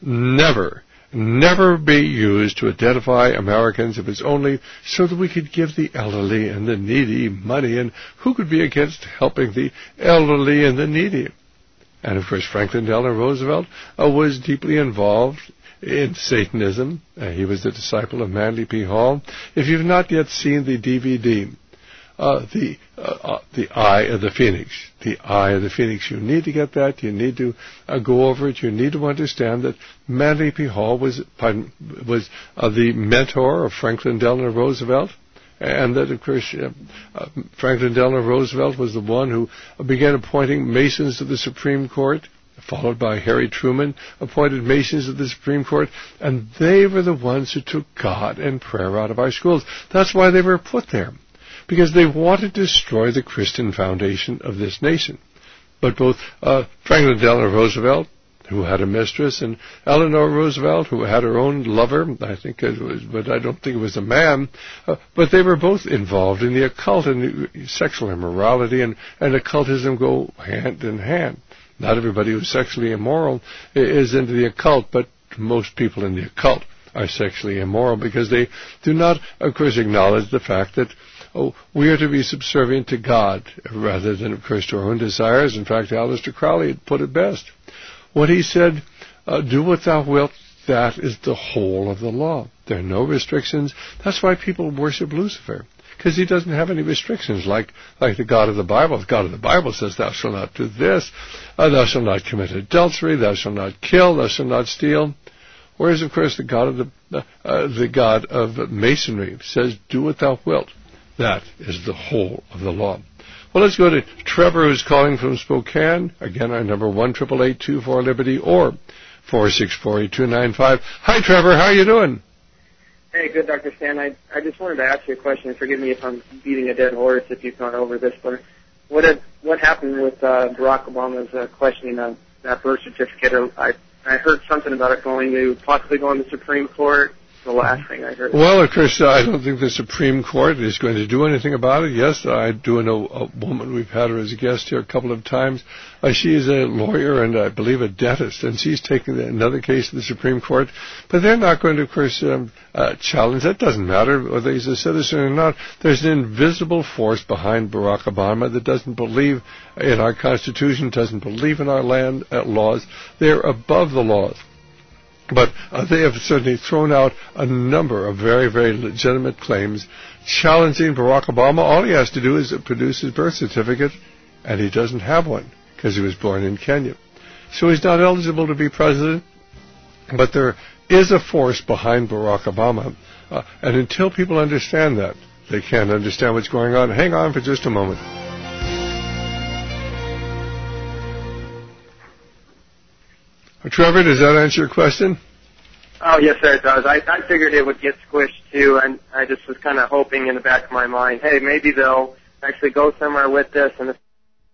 never, never be used to identify Americans. It was only so that we could give the elderly and the needy money. And who could be against helping the elderly and the needy? And, of course, Franklin Delano Roosevelt uh, was deeply involved in Satanism. Uh, he was a disciple of Manly P. Hall. If you've not yet seen the D V D, Uh, the uh, uh, the Eye of the Phoenix. The Eye of the Phoenix. You need to get that. You need to uh, go over it. You need to understand that Manly P. Hall was pardon, was uh, the mentor of Franklin Delano Roosevelt, and that, of course, uh, uh, Franklin Delano Roosevelt was the one who began appointing Masons to the Supreme Court, followed by Harry Truman, appointed Masons of the Supreme Court, and they were the ones who took God and prayer out of our schools. That's why they were put there, because they wanted to destroy the Christian foundation of this nation. But both uh, Franklin Delano Roosevelt, who had a mistress, and Eleanor Roosevelt, who had her own lover, I think it was, but I don't think it was a man, uh, but they were both involved in the occult, and sexual immorality and, and occultism go hand in hand. Not everybody who's sexually immoral is into the occult, but most people in the occult are sexually immoral because they do not, of course, acknowledge the fact that Oh, we are to be subservient to God rather than, of course, to our own desires. In fact, Aleister Crowley had put it best when he said, uh, do what thou wilt, that is the whole of the law. There are no restrictions. That's why people worship Lucifer. because he doesn't have any restrictions like like the God of the Bible. The God of the Bible says, thou shalt not do this, uh, thou shalt not commit adultery, thou shalt not kill, thou shalt not steal. Whereas, of course, the God of the uh, the God of Masonry says, do what thou wilt. That is the whole of the law. Well, let's go to Trevor, who's calling from Spokane. Again, our number one eight eight eight two four Liberty or four six four eight two nine five. Hi, Trevor. How are you doing? Hey, good, Doctor Stan. I I just wanted to ask you a question. Forgive me if I'm beating a dead horse if you've gone over this, but what had, what happened with uh, Barack Obama's uh, questioning of that birth certificate? I I heard something about it going to possibly going to the Supreme Court. The last thing I heard. Well, of course, uh, I don't think the Supreme Court is going to do anything about it. Yes, I do know a woman. We've had her as a guest here a couple of times. Uh, she is a lawyer and I believe a dentist, and she's taking another case to the Supreme Court. But they're not going to, of course, um, uh, challenge. That doesn't matter whether he's a citizen or not. There's an invisible force behind Barack Obama that doesn't believe in our Constitution, doesn't believe in our land uh, laws. They're above the laws. But uh, they have certainly thrown out a number of very, very legitimate claims challenging Barack Obama. All he has to do is produce his birth certificate, and he doesn't have one because he was born in Kenya. So he's not eligible to be president, but there is a force behind Barack Obama. Uh, and until people understand that, they can't understand what's going on. Hang on for just a moment. Trevor, does that answer your question? Oh, yes, sir, it does. I, I figured it would get squished, too, and I just was kind of hoping in the back of my mind, hey, maybe they'll actually go somewhere with this. And if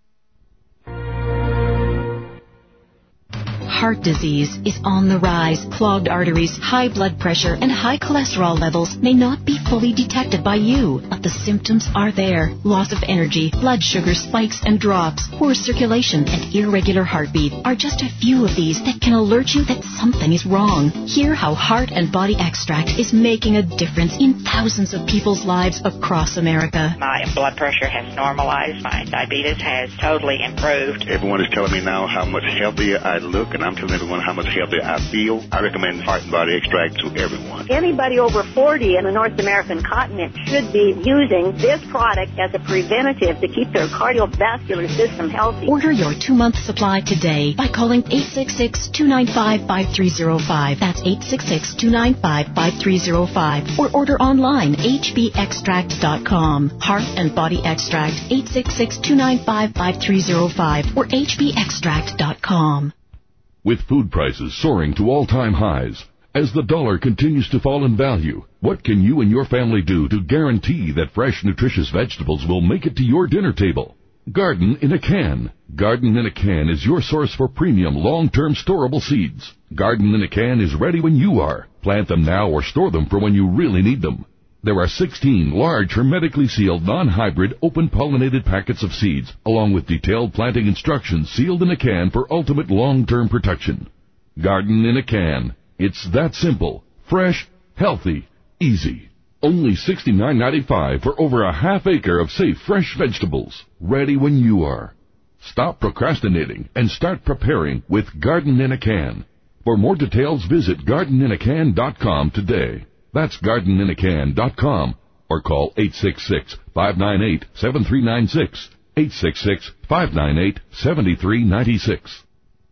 Heart disease is on the rise. Clogged arteries, high blood pressure, and high cholesterol levels may not be fully detected by you, but the symptoms are there. Loss of energy, blood sugar spikes and drops, poor circulation, and irregular heartbeat are just a few of these that can alert you that something is wrong. Hear how Heart and Body Extract is making a difference in thousands of people's lives across America. My blood pressure has normalized. My diabetes has totally improved. Everyone is telling me now how much healthier I look, and I'm telling everyone how much healthier I feel. I recommend Heart and Body Extract to everyone. Anybody over forty in the North American continent should be using this product as a preventative to keep their cardiovascular system healthy. Order your two-month supply today by calling eight six six, two nine five, five three zero five. That's eight six six, two nine five, five three zero five. Or order online, h b extract dot com. Heart and Body Extract, eight six six, two nine five, five three zero five or h b extract dot com. With food prices soaring to all-time highs, as the dollar continues to fall in value, what can you and your family do to guarantee that fresh, nutritious vegetables will make it to your dinner table? Garden in a Can. Garden in a Can is your source for premium, long-term storable seeds. Garden in a Can is ready when you are. Plant them now or store them for when you really need them. There are sixteen large, hermetically sealed, non-hybrid, open-pollinated packets of seeds, along with detailed planting instructions sealed in a can for ultimate long-term protection. Garden in a Can. It's that simple, fresh, healthy, easy. Only sixty-nine ninety-five for over a half acre of safe, fresh vegetables, ready when you are. Stop procrastinating and start preparing with Garden in a Can. For more details, visit garden in a can dot com today. That's garden in a can dot com or call eight six six, five nine eight, seven three nine six, eight six six, five nine eight, seven three nine six.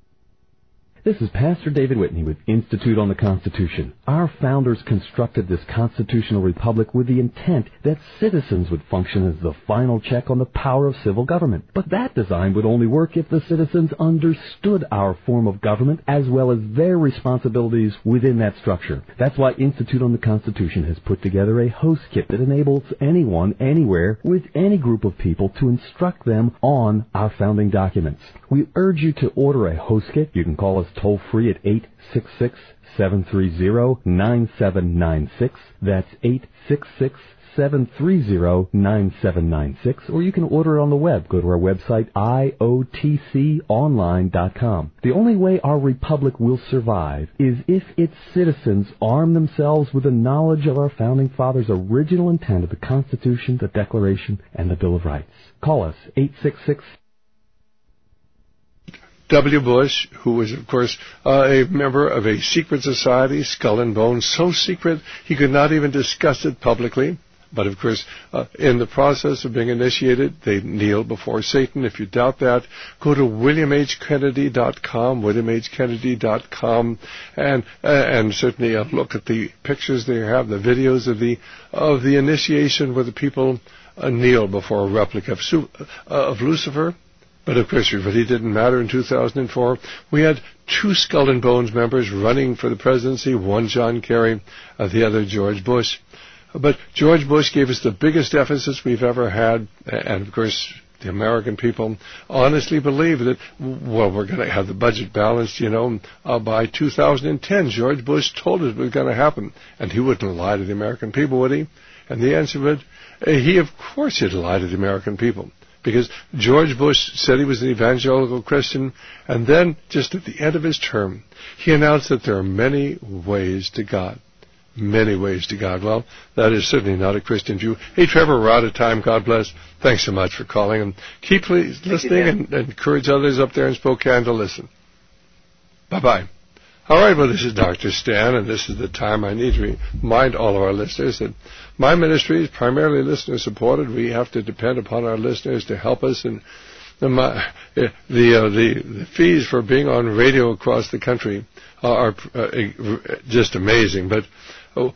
This is Pastor David Whitney with Institute on the Constitution. Our founders constructed this constitutional republic with the intent that citizens would function as the final check on the power of civil government. But that design would only work if the citizens understood our form of government as well as their responsibilities within that structure. That's why Institute on the Constitution has put together a host kit that enables anyone, anywhere, with any group of people to instruct them on our founding documents. We urge you to order a host kit. You can call us toll-free at eight six six, seven three zero, nine seven nine six. That's eight six six, seven three zero, nine seven nine six. Or you can order it on the web. Go to our website, I O T C online dot com. The only way our republic will survive is if its citizens arm themselves with the knowledge of our founding fathers' original intent of the Constitution, the Declaration, and the Bill of Rights. Call us, eight six six, W. Bush, who was, of course, uh, a member of a secret society, Skull and Bones, so secret he could not even discuss it publicly. But, of course, uh, in the process of being initiated, they kneel before Satan. If you doubt that, go to william h kennedy dot com, william h kennedy dot com, and uh, and certainly uh, look at the pictures they have, the videos of the of the initiation where the people uh, kneel before a replica of, Su- uh, of Lucifer. But, of course, it really didn't matter in two thousand four. We had two Skull and Bones members running for the presidency, one John Kerry, uh, the other George Bush. But George Bush gave us the biggest deficits we've ever had, and, of course, the American people honestly believe that, well, we're going to have the budget balanced, you know, uh, by two thousand ten. George Bush told us it was going to happen, and he wouldn't lie to the American people, would he? And the answer was, uh, he, of course, he'd lie to the American people. Because George Bush said he was an evangelical Christian, and then, just at the end of his term, he announced that there are many ways to God. Many ways to God. Well, that is certainly not a Christian view. Hey, Trevor, we're out of time. God bless. Thanks so much for calling. And keep please listening you, and, and encourage others up there in Spokane to listen. Bye-bye. All right, well, this is Doctor Stan, and this is the time I need to remind all of our listeners that my ministry is primarily listener-supported. We have to depend upon our listeners to help us, and the my, the, uh, the the fees for being on radio across the country are uh, just amazing. But uh,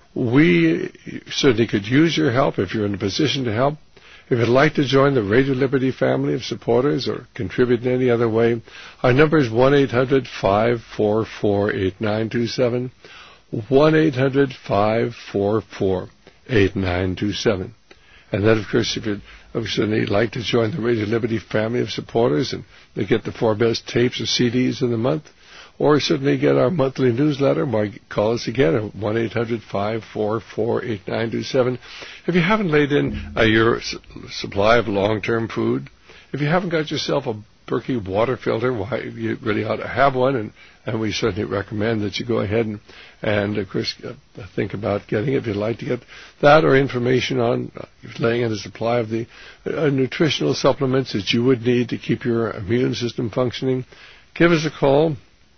we certainly could use your help if you're in a position to help. If you'd like to join the Radio Liberty family of supporters or contribute in any other way, our number is one eight hundred five four four eight nine two seven, one eight hundred five four four eight nine two seven. And then, of course, if you'd certainly like to join the Radio Liberty family of supporters and they get the four best tapes or C Ds in the month, or certainly get our monthly newsletter, call us again at one eight hundred five four four eight nine two seven. If you haven't laid in uh, your su- supply of long-term food, if you haven't got yourself a Berkey water filter, why you really ought to have one, and, and we certainly recommend that you go ahead and, and of course, uh, think about getting it if you'd like to get that or information on uh, laying in a supply of the uh, nutritional supplements that you would need to keep your immune system functioning. Give us a call.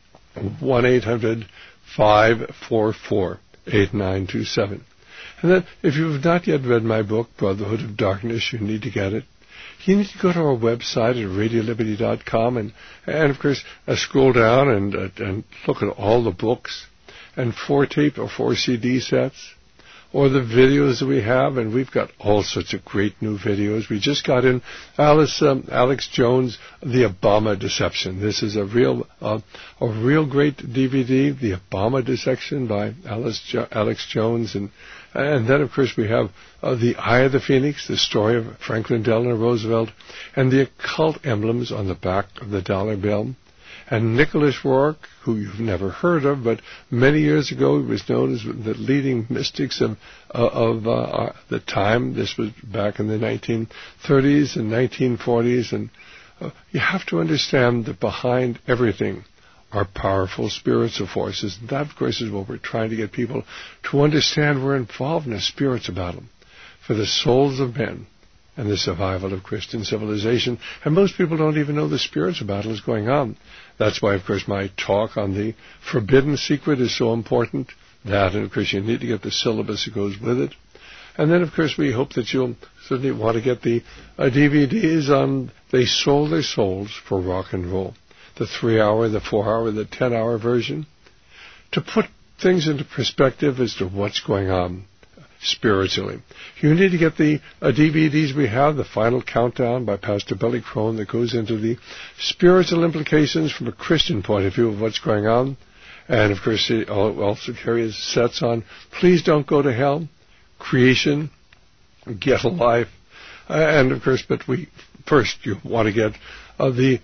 one eight hundred five four four eight nine two seven. And then, if you have not yet read my book, Brotherhood of Darkness, you need to get it. You need to go to our website at radio liberty dot com and, and of course, uh, scroll down and, uh, and look at all the books and four tape or four C D sets, or the videos that we have, and we've got all sorts of great new videos. We just got in Alice, um, Alex Jones, The Obama Deception. This is a real, uh, a real great D V D, The Obama Deception by Alice jo- Alex Jones, and and then of course we have uh, The Eye of the Phoenix, the story of Franklin Delano Roosevelt, and the occult emblems on the back of the dollar bill. And Nicholas Rourke, who you've never heard of, but many years ago he was known as the leading mystics of uh, of uh, the time. This was back in the nineteen thirties and nineteen forties. And uh, you have to understand that behind everything are powerful spiritual forces. And that, of course, is what we're trying to get people to understand. We're involved in a spiritual battle for the souls of men and the survival of Christian civilization. And most people don't even know the spiritual battle is going on. That's why, of course, my talk on the forbidden secret is so important. That, and of course, you need to get the syllabus that goes with it. And then, of course, we hope that you'll certainly want to get the uh, D V Ds on They Sold Their Souls for Rock and Roll. The three-hour, the four-hour, the ten-hour version. To put things into perspective as to what's going on spiritually. You need to get the uh, D V Ds we have, The Final Countdown by Pastor Billy Crone, that goes into the spiritual implications from a Christian point of view of what's going on. And, of course, it also carries sets on Please Don't Go to Hell, Creation, Get a Life. Uh, and, of course, but we first you want to get uh, the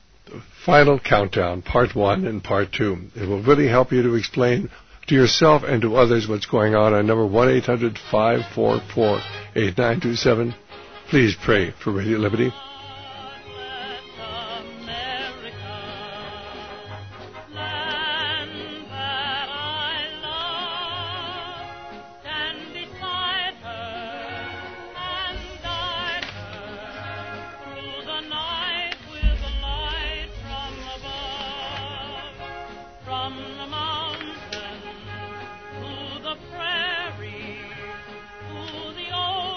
Final Countdown, Part one and Part two. It will really help you to explain to yourself and to others what's going on. Our number one eight hundred five four four eight nine two seven. Please pray for Radio Liberty. The prairie, to the old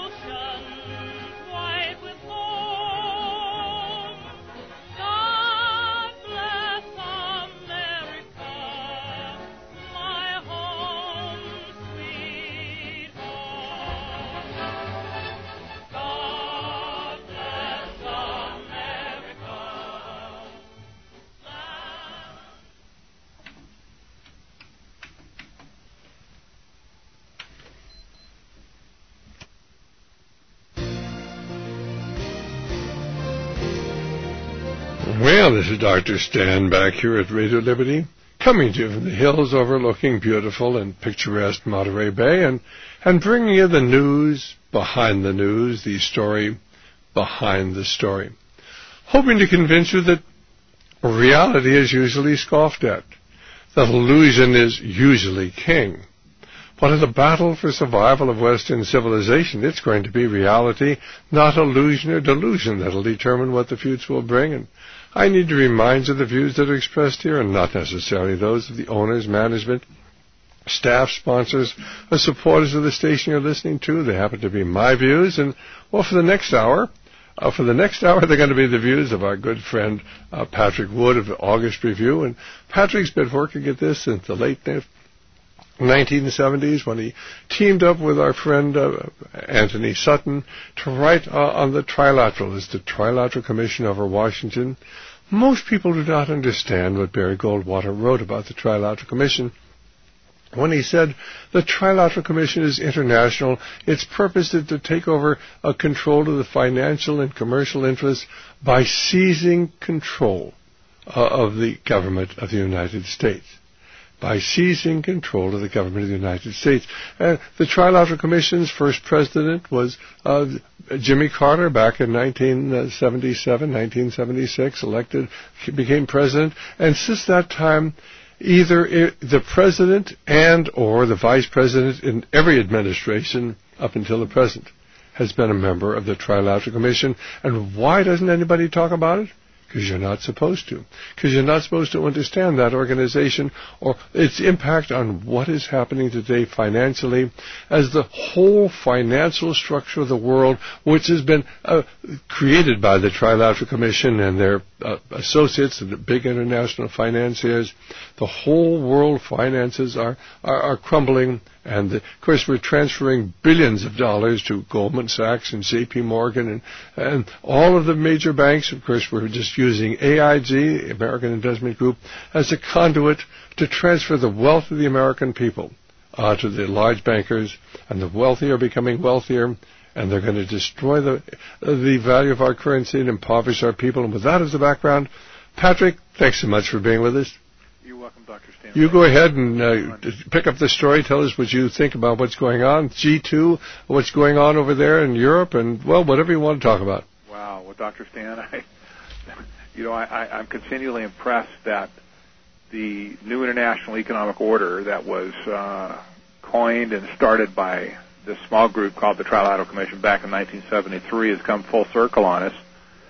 Well, this is Doctor Stan back here at Radio Liberty, coming to you from the hills overlooking beautiful and picturesque Monterey Bay, and, and bringing you the news behind the news, the story behind the story. Hoping to convince you that reality is usually scoffed at, that illusion is usually king. But in the battle for survival of Western civilization, it's going to be reality, not illusion or delusion, that'll determine what the future will bring. And I need to remind you the views that are expressed here are not necessarily those of the owners, management, staff, sponsors, or supporters of the station you're listening to. They happen to be my views. And, well, for the next hour, uh, for the next hour, they're going to be the views of our good friend uh, Patrick Wood of August Review. And Patrick's been working at this since the late nineteen seventies when he teamed up with our friend uh, Anthony Sutton to write uh, on the Trilateral. It's the Trilateral Commission over Washington. Most people do not understand what Barry Goldwater wrote about the Trilateral Commission when he said the Trilateral Commission is international. Its purpose is to take over uh, control of the financial and commercial interests by seizing control uh, of the government of the United States. By seizing control of the government of the United States. Uh, the Trilateral Commission's first president was uh, Jimmy Carter back in nineteen seventy-seven, nineteen seventy-six, elected, became president, and since that time, either it, the president and or the vice president in every administration up until the present has been a member of the Trilateral Commission. And why doesn't anybody talk about it? Because you're not supposed to. Because you're not supposed to understand that organization or its impact on what is happening today financially as the whole financial structure of the world, which has been uh, created by the Trilateral Commission and their uh, associates and the big international financiers. The whole world finances are, are, are crumbling. And, of course, we're transferring billions of dollars to Goldman Sachs and J P Morgan and, and all of the major banks. Of course, we're just using A I G, American Investment Group, as a conduit to transfer the wealth of the American people uh, to the large bankers. And the wealthy are becoming wealthier, and they're going to destroy the, the value of our currency and impoverish our people. And with that as the background, Patrick, thanks so much for being with us. You're welcome, Doctor Stan. You go ahead and uh, pick up the story. Tell us what you think about what's going on. G two, what's going on over there in Europe, and, well, whatever you want to talk about. Wow. Well, Doctor Stan, I, you know, I, I, I'm continually impressed that the new international economic order that was uh, coined and started by this small group called the Trilateral Commission back in nineteen seventy-three has come full circle on us.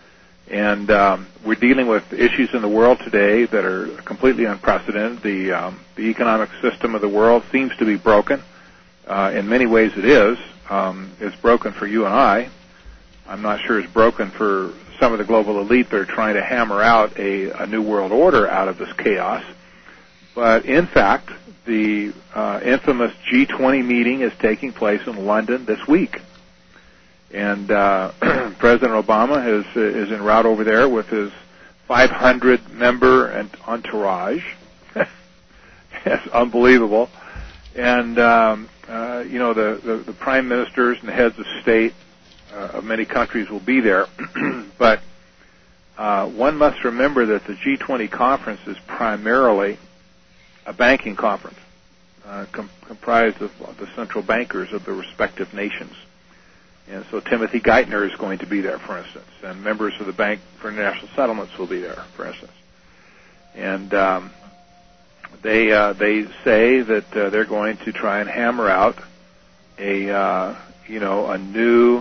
And um, we're dealing with issues in the world today that are completely unprecedented. The, um, the economic system of the world seems to be broken. Uh, in many ways it is. Um, it's broken for you and I. I'm not sure it's broken for some of the global elite that are trying to hammer out a, a new world order out of this chaos. But in fact, the uh, infamous G twenty meeting is taking place in London this week. And uh, President Obama has, uh, is en route over there with his five hundred member entourage. It's unbelievable. And, um, uh, you know, the, the, the prime ministers and the heads of state uh, of many countries will be there. But uh, one must remember that the G twenty conference is primarily a banking conference uh, com- comprised of the central bankers of the respective nations. And so Timothy Geithner is going to be there, for instance, and members of the Bank for International Settlements will be there, for instance. And um, they uh, they say that uh, they're going to try and hammer out a uh, you know a new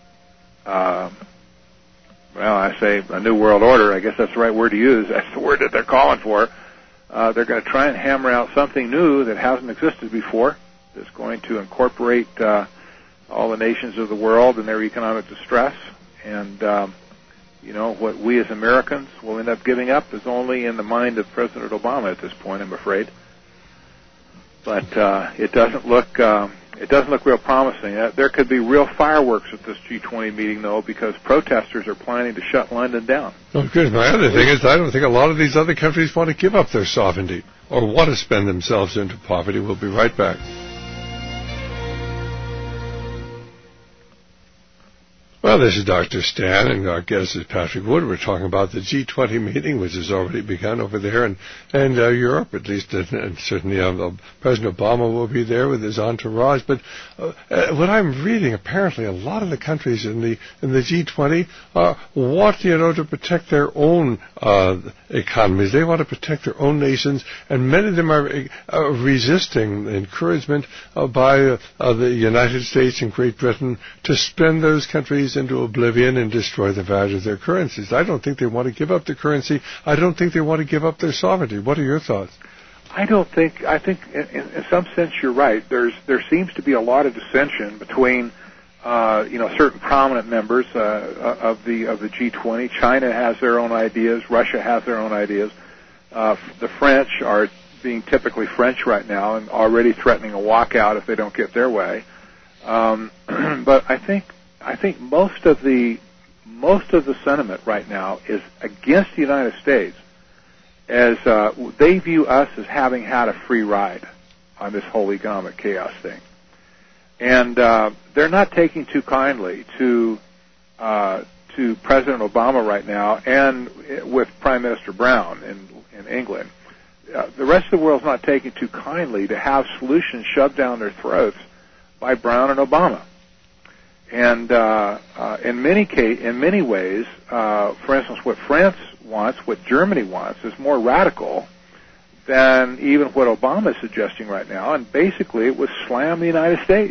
uh, well I say a new world order. I guess that's the right word to use. That's the word that they're calling for. Uh, they're going to try and hammer out something new that hasn't existed before. That's going to incorporate Uh, all the nations of the world and their economic distress. And, um, you know, what we as Americans will end up giving up is only in the mind of President Obama at this point, I'm afraid. But uh, it doesn't look uh, it doesn't look real promising. Uh, there could be real fireworks at this G twenty meeting, though, because protesters are planning to shut London down. Oh, good. My other thing is I don't think a lot of these other countries want to give up their sovereignty or want to spend themselves into poverty. We'll be right back. Well, this is Doctor Stan, and our guest is Patrick Wood. We're talking about the G twenty meeting, which has already begun over there in, in uh, Europe, at least, and, and certainly uh, President Obama will be there with his entourage. But uh, uh, what I'm reading, apparently, a lot of the countries in the in the G twenty uh, want, you know, to protect their own uh, economies. They want to protect their own nations, and many of them are uh, resisting the encouragement uh, by uh, uh, the United States and Great Britain to spend those countries into oblivion and destroy the value of their currencies. I don't think they want to give up their currency. I don't think they want to give up their sovereignty. What are your thoughts? I don't think, I think in, in some sense you're right. There's, there seems to be a lot of dissension between, uh, you know, certain prominent members, uh, of the, of the G twenty. China has their own ideas. Russia has their own ideas. Uh, the French are being typically French right now and already threatening a walkout if they don't get their way. Um, but I think, I think most of the most of the sentiment right now is against the United States, as uh, they view us as having had a free ride on this whole economic chaos thing, and uh, they're not taking too kindly to uh, to President Obama right now, and with Prime Minister Brown in in England. Uh, the rest of the world's not taking too kindly to have solutions shoved down their throats by Brown and Obama. And uh, uh, in many case, in many ways, uh, for instance, what France wants, what Germany wants, is more radical than even what Obama is suggesting right now. And basically, it was slam the United States.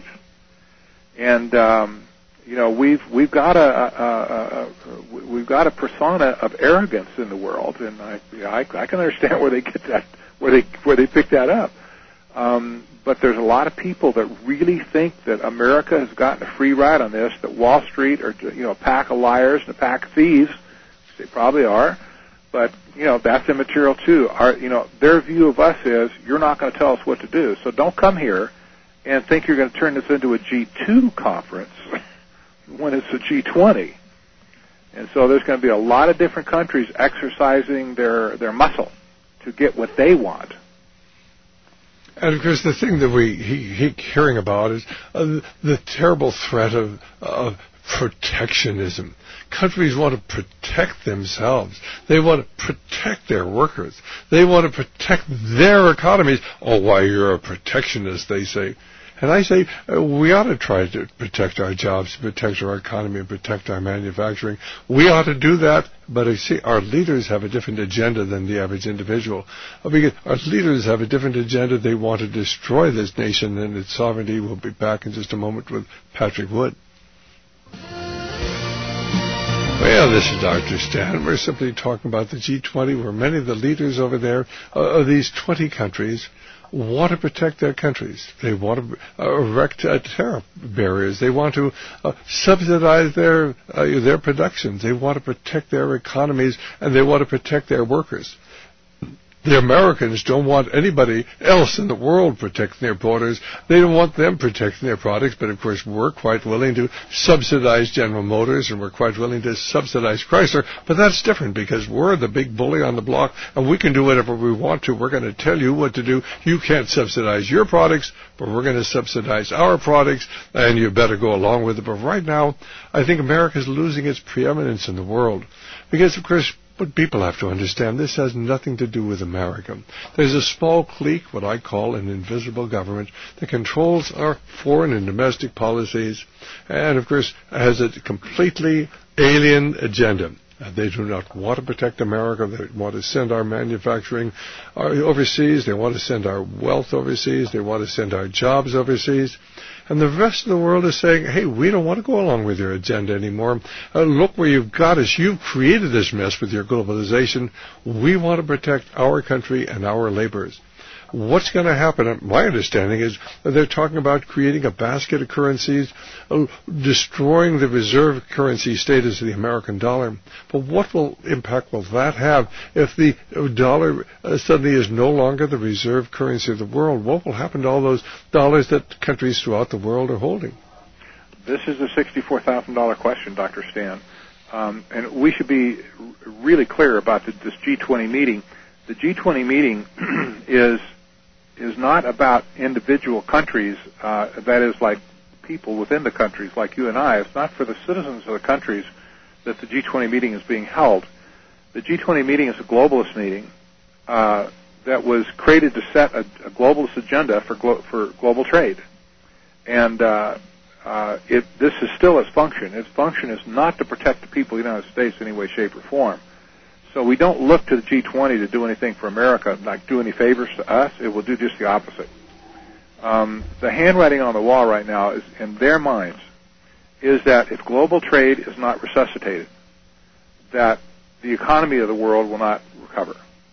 And um, you know, we've we've got a, a, a, a we've got a persona of arrogance in the world, and I I, I can understand where they get that, where they where they pick that up. Um, But there's a lot of people that really think that America has gotten a free ride on this, that Wall Street are, you know, a pack of liars and a pack of thieves. They probably are. But, you know, that's immaterial, too. Our, you know, their view of us is, you're not going to tell us what to do. So don't come here and think you're going to turn this into a G two conference when it's a G twenty. And so there's going to be a lot of different countries exercising their, their muscle to get what they want. And, of course, the thing that we keep hearing about is uh, the terrible threat of, of protectionism. Countries want to protect themselves. They want to protect their workers. They want to protect their economies. Oh, why, you're a protectionist, they say. And I say uh, we ought to try to protect our jobs, protect our economy, and protect our manufacturing. We ought to do that, but I see our leaders have a different agenda than the average individual. Uh, because our leaders have a different agenda. They want to destroy this nation and its sovereignty. We'll be back in just a moment with Patrick Wood. Well, this is Doctor Stan. We're simply talking about the G twenty, where many of the leaders over there uh, of these twenty countries want to protect their countries. They want to uh, erect uh, tariff barriers. They want to uh, subsidize their uh, their productions. They want to protect their economies, and they want to protect their workers. The Americans don't want anybody else in the world protecting their borders. They don't want them protecting their products, but of course we're quite willing to subsidize General Motors, and we're quite willing to subsidize Chrysler, but that's different because we're the big bully on the block, and we can do whatever we want to. We're going to tell you what to do. You can't subsidize your products, but we're going to subsidize our products, and you better go along with it. But right now, I think America is losing its preeminence in the world because, of course, but people have to understand this has nothing to do with America. There's a small clique, what I call an invisible government, that controls our foreign and domestic policies and, of course, has a completely alien agenda. They do not want to protect America. They want to send our manufacturing overseas. They want to send our wealth overseas. They want to send our jobs overseas. And the rest of the world is saying, hey, we don't want to go along with your agenda anymore. Uh, look where you've got us. You've created this mess with your globalization. We want to protect our country and our laborers. What's going to happen, my understanding is that they're talking about creating a basket of currencies, uh, destroying the reserve currency status of the American dollar. But what will impact will that have if the dollar uh, suddenly is no longer the reserve currency of the world? What will happen to all those dollars that countries throughout the world are holding? This is a sixty-four thousand dollars question, Doctor Stan. Um, and we should be really clear about the, this G twenty meeting. The G twenty meeting is is not about individual countries, uh, that is like people within the countries like you and I. It's not for the citizens of the countries that the G twenty meeting is being held. The G twenty meeting is a globalist meeting uh, that was created to set a, a globalist agenda for glo- for global trade. And uh, uh, it, this is still its function. Its function is not to protect the people of the United States in any way, shape, or form. So we don't look to the G twenty to do anything for America, like do any favors to us. It will do just the opposite. Um, the handwriting on the wall right now is, in their minds, is that if global trade is not resuscitated, that the economy of the world will not recover.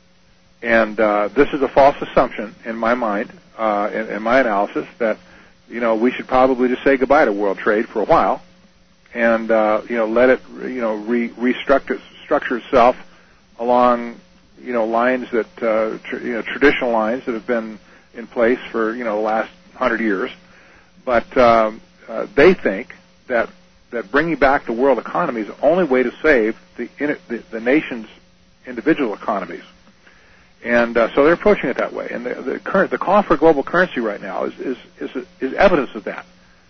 And uh, this is a false assumption in my mind, uh, in, in my analysis, that you know we should probably just say goodbye to world trade for a while, and uh, you know let it you know re- restructure structure itself along you know lines that uh, tr- you know traditional lines that have been in place for you know the last hundred years. But um, uh, they think that that bringing back the world economy is the only way to save the the, the nation's individual economies. And uh, so they're approaching it that way. And the, the current the call for global currency right now is is is, is evidence of that.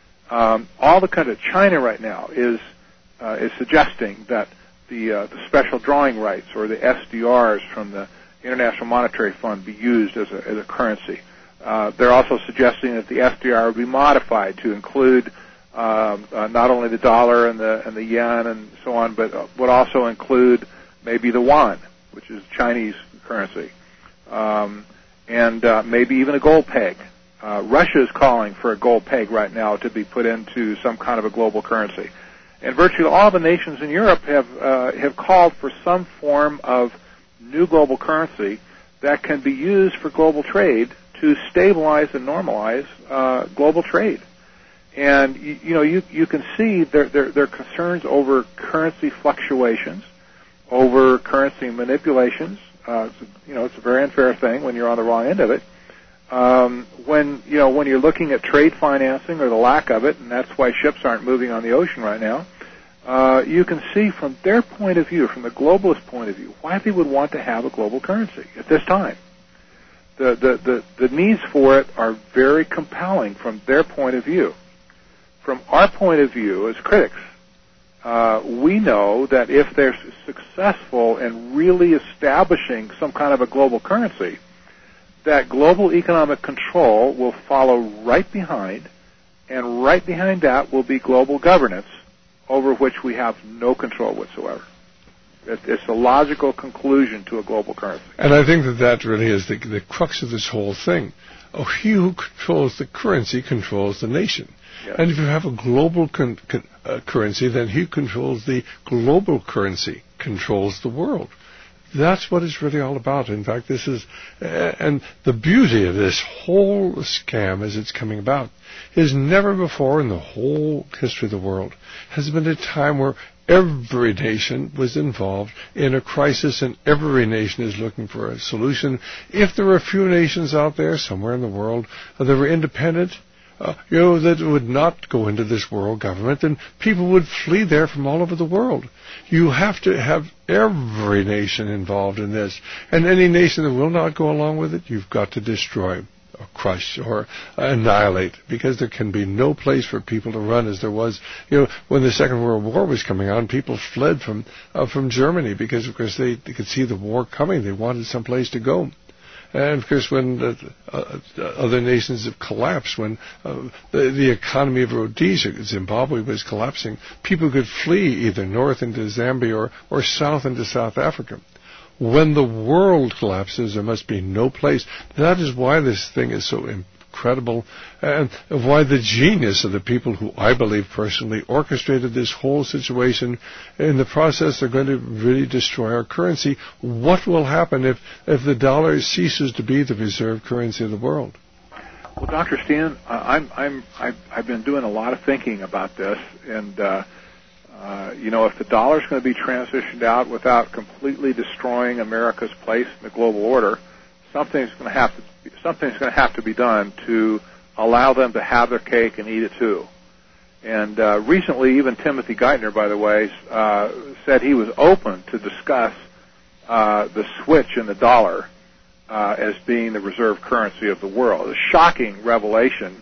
Um, all the kind of China right now is uh, is suggesting that the uh, the special drawing rights or the S D Rs from the International Monetary Fund be used as a as a currency. Uh, they're also suggesting that the S D R would be modified to include um, uh, not only the dollar and the and the yen and so on, but uh, would also include maybe the yuan, which is Chinese currency. Um, and uh, maybe even a gold peg. Uh, Russia is calling for a gold peg right now to be put into some kind of a global currency. And virtually all the nations in Europe have uh, have called for some form of new global currency that can be used for global trade to stabilize and normalize uh, global trade. And, you, you know, you, you can see their, their, their concerns over currency fluctuations, over currency manipulations. Uh, it's, you know, it's a very unfair thing when you're on the wrong end of it. Um, when, you know, when you're looking at trade financing or the lack of it, and that's why ships aren't moving on the ocean right now, uh, you can see from their point of view, from the globalist point of view, why they would want to have a global currency at this time. The, the, the, the needs for it are very compelling from their point of view. From our point of view as critics, Uh, we know that if they're successful in really establishing some kind of a global currency, that global economic control will follow right behind, and right behind that will be global governance, over which we have no control whatsoever. It, it's a logical conclusion to a global currency. And I think that that really is the, the crux of this whole thing. Oh, he who controls the currency controls the nation. Yes. And if you have a global con- con- uh, currency, then he controls the global currency, controls the world. That's what it's really all about. In fact, this is, uh, and the beauty of this whole scam as it's coming about is never before in the whole history of the world has been a time where every nation was involved in a crisis and every nation is looking for a solution. If there were a few nations out there somewhere in the world that were independent, Uh, you know, that would not go into this world government, and people would flee there from all over the world. You have to have every nation involved in this, and any nation that will not go along with it, you've got to destroy or crush or annihilate, because there can be no place for people to run as there was, you know, when the Second World War was coming on, people fled from uh, from Germany because, of course, they, they could see the war coming. They wanted some place to go. And, of course, when uh, uh, other nations have collapsed, when uh, the, the economy of Rhodesia, Zimbabwe, was collapsing, people could flee either north into Zambia or, or south into South Africa. When the world collapses, there must be no place. That is why this thing is so incredible, and why the genius of the people who I believe personally orchestrated this whole situation. In the process, they're going to really destroy our currency. What will happen if, if the dollar ceases to be the reserve currency of the world? Well, Doctor Stan, I'm, I'm, I've, I've been doing a lot of thinking about this, and uh, uh, you know, if the dollar is going to be transitioned out without completely destroying America's place in the global order, something's going to have to something's going to have to be done to allow them to have their cake and eat it too. And uh, recently, even Timothy Geithner, by the way, uh, said he was open to discuss uh, the switch in the dollar uh, as being the reserve currency of the world. A shocking revelation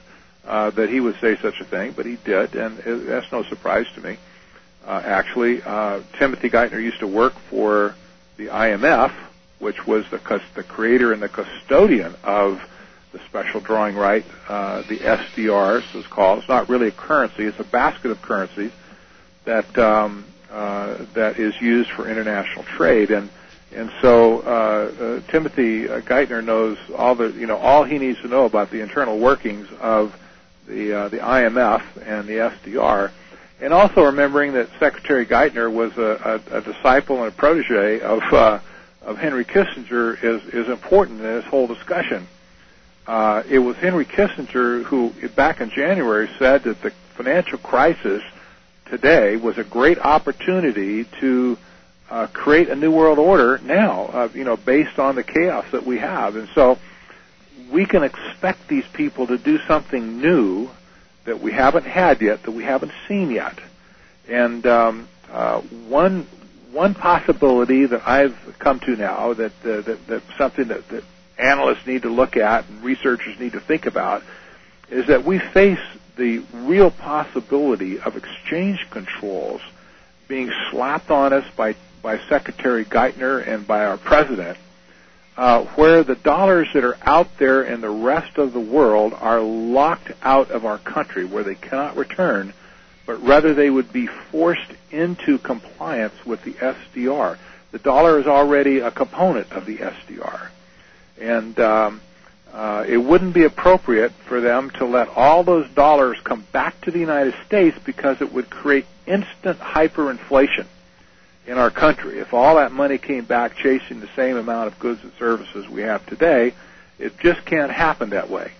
uh, that he would say such a thing, but he did, and it, that's no surprise to me. Uh, actually, uh, Timothy Geithner used to work for the I M F, which was the, the creator and the custodian of the special drawing right, uh, the S D R, so it's called. It's not really a currency; it's a basket of currencies that um, uh, that is used for international trade. And and so uh, uh, Timothy uh, Geithner knows all the you know all he needs to know about the internal workings of the uh, the I M F and the S D R. And also remembering that Secretary Geithner was a, a, a disciple and a protege of uh, of Henry Kissinger is is important in this whole discussion. Uh, it was Henry Kissinger who, back in January, said that the financial crisis today was a great opportunity to uh, create a new world order now, uh, you know, based on the chaos that we have. And so we can expect these people to do something new that we haven't had yet, that we haven't seen yet. And um, uh, one one possibility that I've come to now, that uh, that, that something that, that analysts need to look at and researchers need to think about, is that we face the real possibility of exchange controls being slapped on us by, by Secretary Geithner and by our president, Uh, where the dollars that are out there in the rest of the world are locked out of our country, where they cannot return, but rather they would be forced into compliance with the S D R. The dollar is already a component of the S D R. And um, uh, it wouldn't be appropriate for them to let all those dollars come back to the United States, because it would create instant hyperinflation in our country. If all that money came back chasing the same amount of goods and services we have today, it just can't happen that way.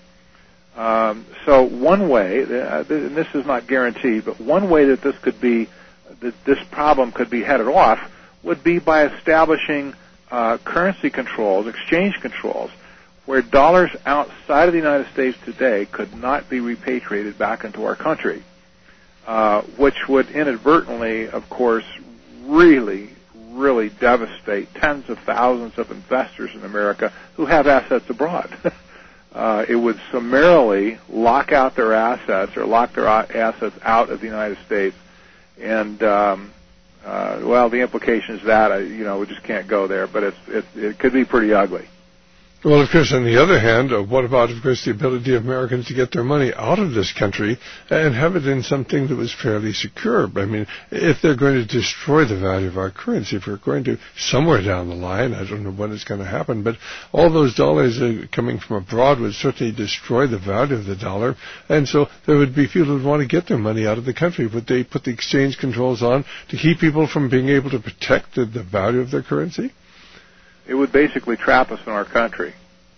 Um, so one way, uh, and this is not guaranteed, but one way that this could be, that this problem could be headed off, would be by establishing uh, currency controls, exchange controls, where dollars outside of the United States today could not be repatriated back into our country, uh, which would inadvertently, of course, really, really devastate tens of thousands of investors in America who have assets abroad. uh, it would summarily lock out their assets or lock their assets out of the United States. And, um, uh, well, the implication is that, I, you know, we just can't go there, but it's, it, it could be pretty ugly. Well, of course, on the other hand, uh, what about, of course, the ability of Americans to get their money out of this country and have it in something that was fairly secure? I mean, if they're going to destroy the value of our currency, if we're going to, somewhere down the line, I don't know when it's going to happen, but all those dollars uh, coming from abroad would certainly destroy the value of the dollar, and so there would be people who would want to get their money out of the country. Would they put the exchange controls on to keep people from being able to protect the, the value of their currency? It would basically trap us in our country,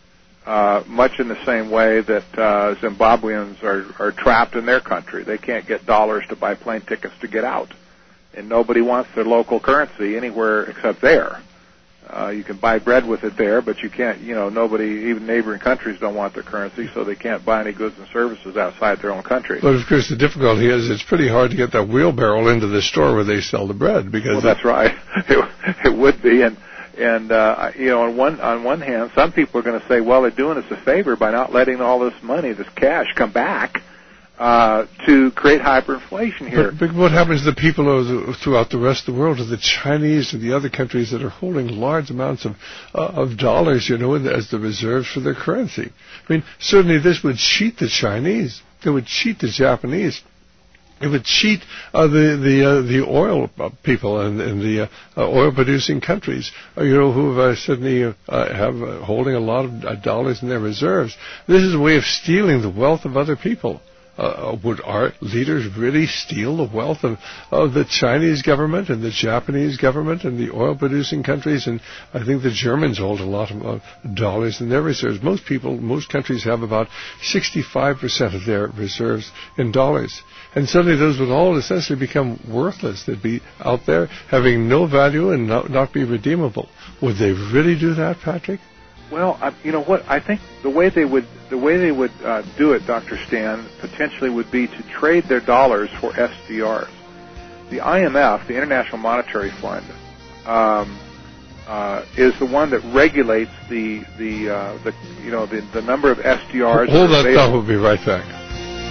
uh, much in the same way that uh, Zimbabweans are, are trapped in their country. They can't get dollars to buy plane tickets to get out, and nobody wants their local currency anywhere except there. Uh, you can buy bread with it there, but you can't, you know, nobody, even neighboring countries don't want their currency, so they can't buy any goods and services outside their own country. But, of course, the difficulty is it's pretty hard to get that wheelbarrow into the store where they sell the bread. Because well, that's right. It, it would be, and And, uh, you know, on one on one hand, some people are going to say, well, they're doing us a favor by not letting all this money, this cash, come back uh, to create hyperinflation here. But, but what happens to the people throughout the rest of the world, to the Chinese and the other countries that are holding large amounts of uh, of dollars, you know, as the reserves for their currency? I mean, certainly this would cheat the Chinese. It would cheat the Japanese. It would cheat uh, the the uh, the oil people and, and the uh, uh, oil-producing countries, uh, you know, who uh, suddenly uh, have uh, holding a lot of uh, dollars in their reserves. This is a way of stealing the wealth of other people. Uh, would our leaders really steal the wealth of, of the Chinese government and the Japanese government and the oil-producing countries? And I think the Germans hold a lot of uh, dollars in their reserves. Most people, most countries have about sixty-five percent of their reserves in dollars. And suddenly those would all essentially become worthless. They'd be out there having no value and not, not be redeemable. Would they really do that, Patrick? Well, I, you know what? I think the way they would the way they would uh, do it, Doctor Stan, potentially would be to trade their dollars for S D Rs. The I M F, the International Monetary Fund, um, uh, is the one that regulates the the uh, the you know the, the number of S D Rs. Hold that thought. We'll be right back.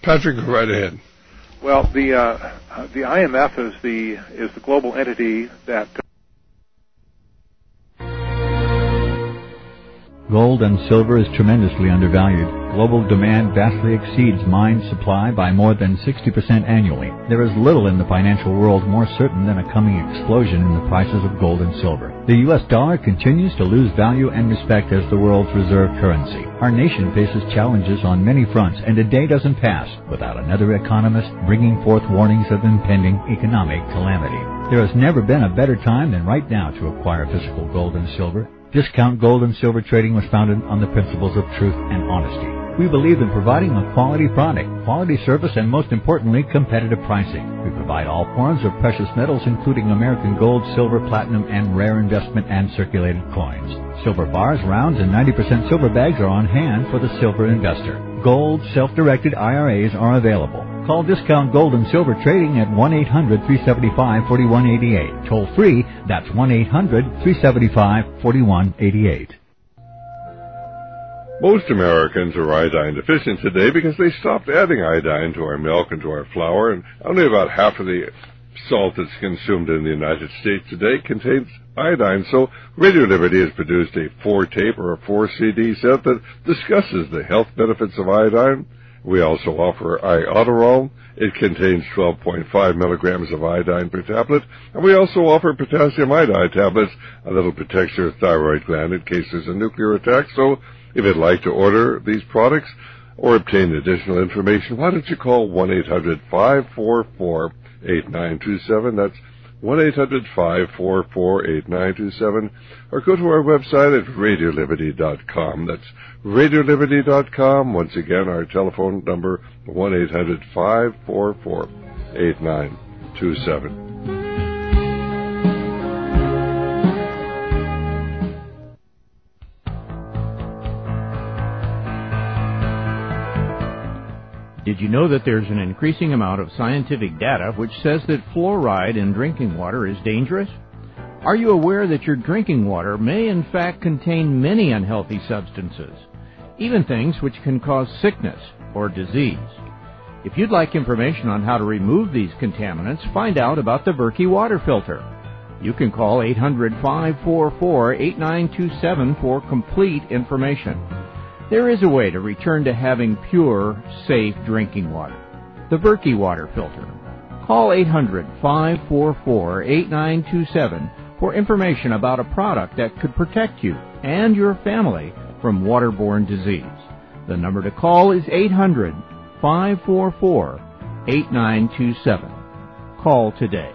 Patrick, go right ahead. Well, the uh, the I M F is the is the global entity that. Gold and silver is tremendously undervalued. Global demand vastly exceeds mine supply by more than sixty percent annually. There is little in the financial world more certain than a coming explosion in the prices of gold and silver. The U S dollar continues to lose value and respect as the world's reserve currency. Our nation faces challenges on many fronts, and a day doesn't pass without another economist bringing forth warnings of impending economic calamity. There has never been a better time than right now to acquire physical gold and silver. Discount Gold and Silver Trading was founded on the principles of truth and honesty. We believe in providing a quality product, quality service, and most importantly, competitive pricing. We provide all forms of precious metals, including American gold, silver, platinum, and rare investment and circulated coins. Silver bars, rounds, and ninety percent silver bags are on hand for the silver investor. Gold self-directed I R As are available. Call Discount Gold and Silver Trading at one eight hundred, three seven five, four one eight eight. Toll free, that's one eight hundred, three seven five, four one eight eight. Most Americans are iodine deficient today because they stopped adding iodine to our milk and to our flour, and only about half of the salt that's consumed in the United States today contains iodine. So Radio Liberty has produced a four-tape or a four-C D set that discusses the health benefits of iodine. We also offer Iodoral. It contains twelve point five milligrams of iodine per tablet. And we also offer potassium iodide tablets that'll protect your thyroid gland in case there's a nuclear attack. So if you'd like to order these products or obtain additional information, why don't you call one eight hundred, five four four, eight nine two seven. That's one eight hundred, five four four, eight nine two seven. Or go to our website at radio liberty dot com. That's radio liberty dot com. Once again, our telephone number, one eight hundred, five four four, eight nine two seven. Did you know that there's an increasing amount of scientific data which says that fluoride in drinking water is dangerous? Are you aware that your drinking water may in fact contain many unhealthy substances, even things which can cause sickness or disease? If you'd like information on how to remove these contaminants, find out about the Berkey water filter. You can call eight hundred, five four four, eight nine two seven for complete information. There is a way to return to having pure, safe drinking water. The Berkey water filter. Call eight hundred, five four four, eight nine two seven for information about a product that could protect you and your family from waterborne disease. The number to call is eight hundred, five four four, eight nine two seven. Call today.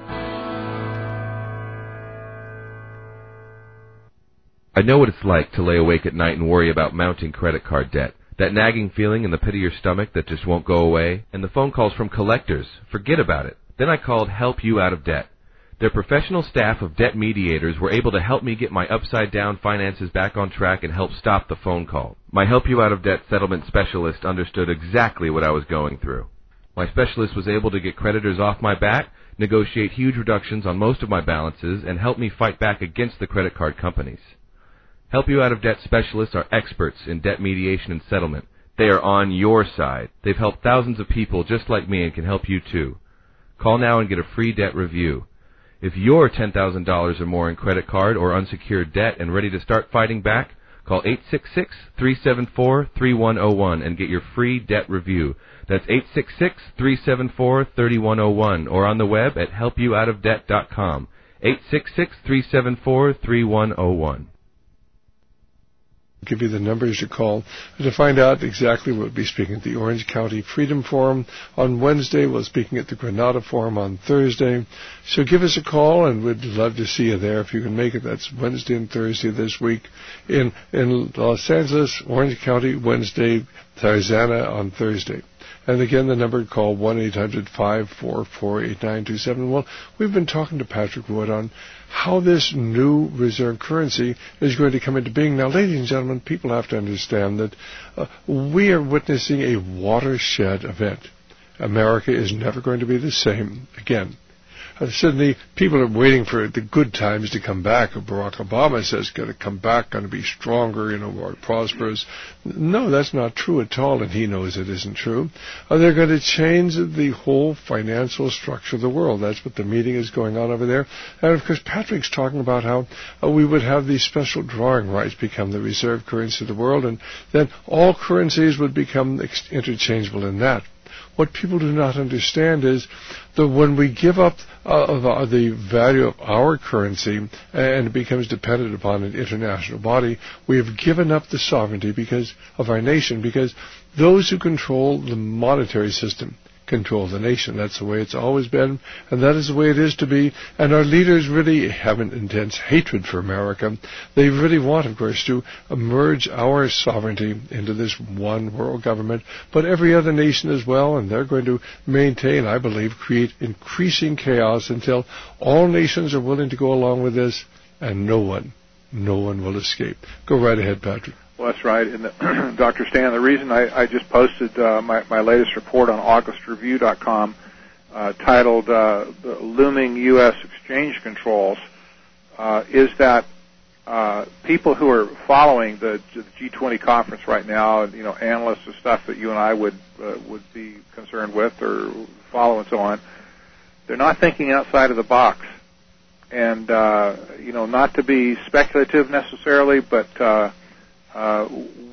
I know what it's like to lay awake at night and worry about mounting credit card debt. That nagging feeling in the pit of your stomach that just won't go away. And the phone calls from collectors. Forget about it. Then I called Help You Out of Debt. Their professional staff of debt mediators were able to help me get my upside-down finances back on track and help stop the phone call. My Help You Out of Debt settlement specialist understood exactly what I was going through. My specialist was able to get creditors off my back, negotiate huge reductions on most of my balances, and help me fight back against the credit card companies. Help You Out of Debt specialists are experts in debt mediation and settlement. They are on your side. They've helped thousands of people just like me and can help you too. Call now and get a free debt review. If you're ten thousand dollars or more in credit card or unsecured debt and ready to start fighting back, call eight six six, three seven four, three one zero one and get your free debt review. That's eight six six, three seven four, three one zero one or on the web at help you out of debt dot com. eight six six, three seven four, three one zero one. Give you the numbers to call to find out exactly what we'll be speaking at the Orange County Freedom Forum on Wednesday. We'll be speaking at the Granada Forum on Thursday. So give us a call, and we'd love to see you there if you can make it. That's Wednesday and Thursday this week in in Los Angeles, Orange County, Wednesday, Tarzana on Thursday. And again, the number to call, one eight hundred, five four four, eight nine two seven. Well, we've been talking to Patrick Wood on how this new reserve currency is going to come into being. Now, ladies and gentlemen, people have to understand that uh, we are witnessing a watershed event. America is never going to be the same again. uh, suddenly people are waiting for the good times to come back. Barack Obama says going to come back, going to be stronger, you know, more prosperous. No, that's not true at all, and he knows it isn't true. Uh, they're going to change the whole financial structure of the world. That's what the meeting is going on over there. And of course, Patrick's talking about how uh, we would have these special drawing rights become the reserve currency of the world, and then all currencies would become ex- interchangeable in that. What people do not understand is that when we give up uh, the value of our currency and it becomes dependent upon an international body, we have given up the sovereignty because of our nation, because those who control the monetary system control the nation. That's the way it's always been, and that is the way it is to be. And our leaders really have an intense hatred for America. They really want, of course, to merge our sovereignty into this one world government, but every other nation as well, and they're going to maintain, I believe, create increasing chaos until all nations are willing to go along with this, and no one, no one will escape. Go right ahead, Patrick. Well, that's right. And the, Doctor Stan, the reason I, I just posted uh, my, my latest report on August Review dot com uh, titled uh, the Looming U S Exchange Controls uh, is that uh, people who are following the, the G twenty conference right now, you know, analysts of stuff that you and I would uh, would be concerned with or follow and so on, they're not thinking outside of the box. And, uh, you know, not to be speculative necessarily, but uh, Uh,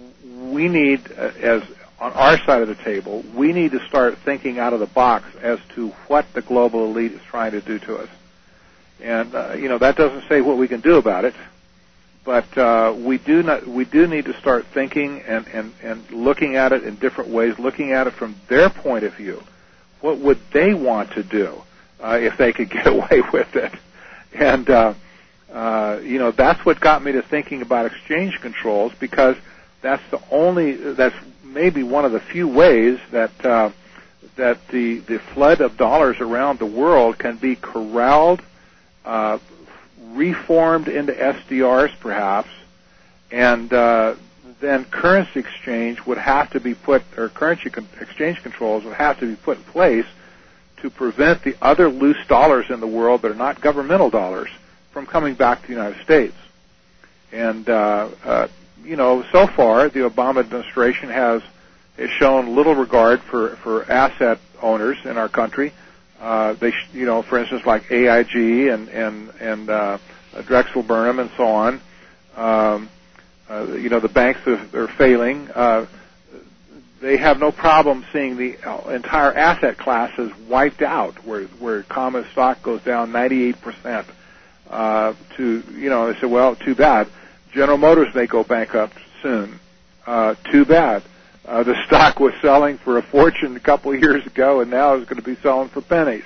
we need, uh, as on our side of the table, we need to start thinking out of the box as to what the global elite is trying to do to us. And uh, you know, that doesn't say what we can do about it, but uh, we do not. We do need to start thinking and, and, and looking at it in different ways, looking at it from their point of view. What would they want to do uh, if they could get away with it? And uh, Uh, you know, that's what got me to thinking about exchange controls, because that's the only, that's maybe one of the few ways that uh, that the the flood of dollars around the world can be corralled, uh, reformed into S D Rs perhaps, and uh, then currency exchange would have to be put, or currency con- exchange controls would have to be put in place to prevent the other loose dollars in the world that are not governmental dollars from coming back to the United States. And, uh, uh, you know, so far the Obama administration has, has shown little regard for, for asset owners in our country. Uh, they, sh- you know, for instance, like A I G and, and, and uh, Drexel Burnham and so on. Um, uh, you know, the banks are, are failing. Uh, they have no problem seeing the entire asset classes wiped out, where, where common stock goes down ninety-eight percent. Uh, to, you know, they said, well, too bad. General Motors may go bankrupt soon. Uh, too bad. Uh, the stock was selling for a fortune a couple of years ago, and now it's going to be selling for pennies.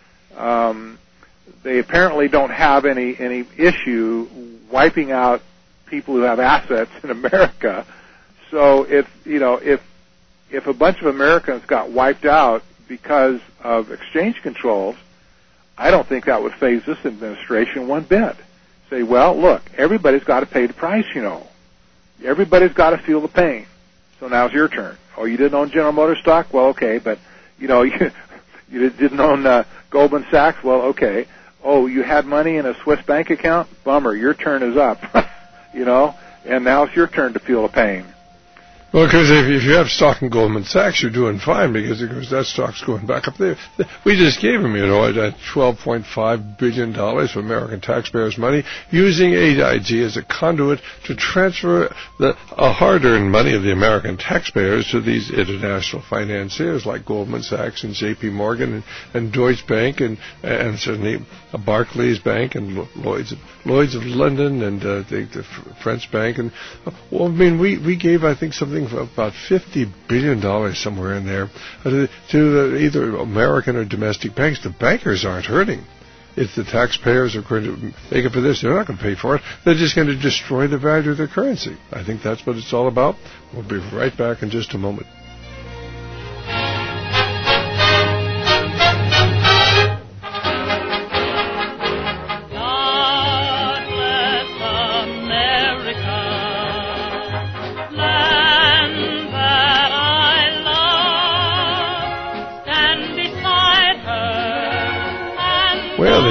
Um, they apparently don't have any, any issue wiping out people who have assets in America. So if, you know, if, if a bunch of Americans got wiped out because of exchange controls, I don't think that would faze this administration one bit. Say, well, look, everybody's got to pay the price, you know. Everybody's got to feel the pain. So now's your turn. Oh, you didn't own General Motors stock? Well, okay, but, you know, you, you didn't own uh, Goldman Sachs? Well, okay. Oh, you had money in a Swiss bank account? Bummer, your turn is up, you know, and now it's your turn to feel the pain. Well, because if, if you have stock in Goldman Sachs, you're doing fine, because, because that stock's going back up there. We just gave them, you know, that twelve point five billion dollars of American taxpayers' money, using A I G as a conduit to transfer the uh, hard-earned money of the American taxpayers to these international financiers like Goldman Sachs and J P Morgan and, and Deutsche Bank and, and certainly Barclays Bank and Lloyd's, Lloyd's of London and uh, the, the French Bank. And uh, well, I mean, we, we gave, I think, something for about fifty billion dollars somewhere in there uh, to uh, either American or domestic banks. The bankers aren't hurting. It's the taxpayers are going to make it for this. They're not going to pay for it. They're just going to destroy the value of their currency. I think that's what it's all about. We'll be right back in just a moment. Well,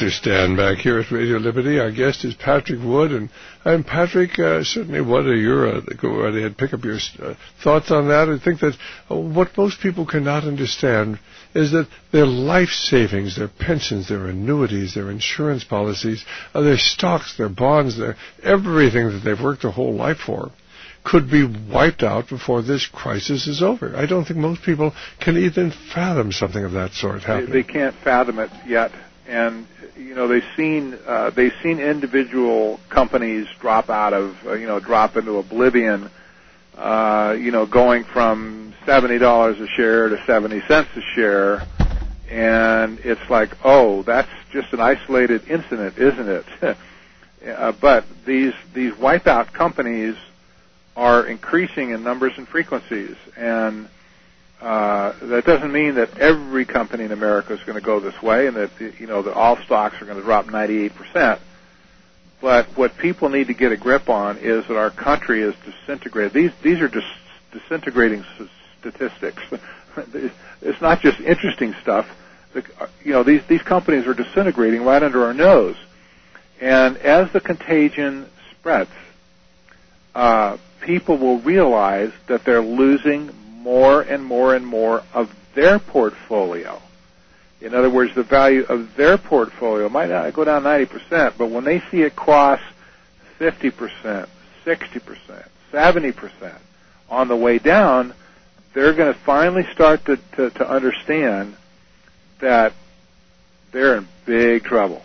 Doctor Stan back here at Radio Liberty. Our guest is Patrick Wood, and, and Patrick, uh, certainly what are your, uh, go right ahead, pick up your uh, thoughts on that. I think that uh, what most people cannot understand is that their life savings, their pensions, their annuities, their insurance policies, uh, their stocks, their bonds, their everything that they've worked their whole life for could be wiped out before this crisis is over. I don't think most people can even fathom something of that sort happening. They, they can't fathom it yet, and you know they've seen uh, they've seen individual companies drop out of uh, you know drop into oblivion. Uh, you know, going from seventy dollars a share to seventy cents a share, and it's like, oh, that's just an isolated incident, isn't it? uh, but these these wipeout companies are increasing in numbers and frequencies, and uh, that doesn't mean that every company in America is going to go this way, and that you know that all stocks are going to drop ninety-eight percent. But what people need to get a grip on is that our country is disintegrated. These these are dis- disintegrating s- statistics. It's not just interesting stuff. The, you know, these these companies are disintegrating right under our nose, and as the contagion spreads, uh, people will realize that they're losing more and more and more of their portfolio. In other words, the value of their portfolio might not go down ninety percent, but when they see it cross fifty percent, sixty percent, seventy percent on the way down, they're going to finally start to, to, to understand that they're in big trouble.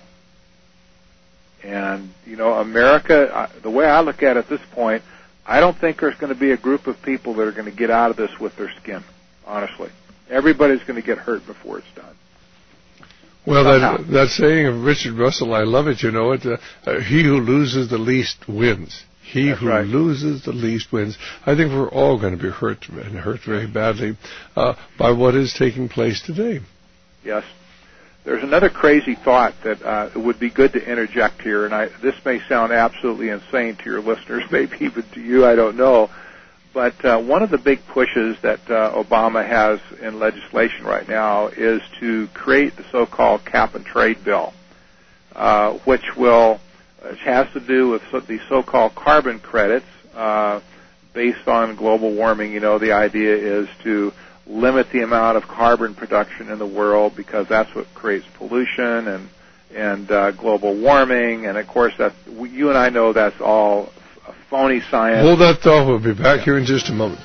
And, you know, America, the way I look at it at this point, I don't think there's going to be a group of people that are going to get out of this with their skin, honestly. Everybody's going to get hurt before it's done. Well, that, that saying of Richard Russell, I love it, you know it. Uh, uh, he who loses the least wins. He That's who right. loses the least wins. I think we're all going to be hurt, and hurt very badly, uh, by what is taking place today. Yes. There's another crazy thought that uh, it would be good to interject here, and I, this may sound absolutely insane to your listeners, maybe even to you, I don't know. But uh, one of the big pushes that uh, Obama has in legislation right now is to create the so-called cap-and-trade bill, uh, which will which has to do with so, the so-called carbon credits uh, based on global warming. You know, the idea is to limit the amount of carbon production in the world because that's what creates pollution and and uh, global warming. And of course, that you and I know that's all phony science. Hold that thought. We'll be back here in just a moment.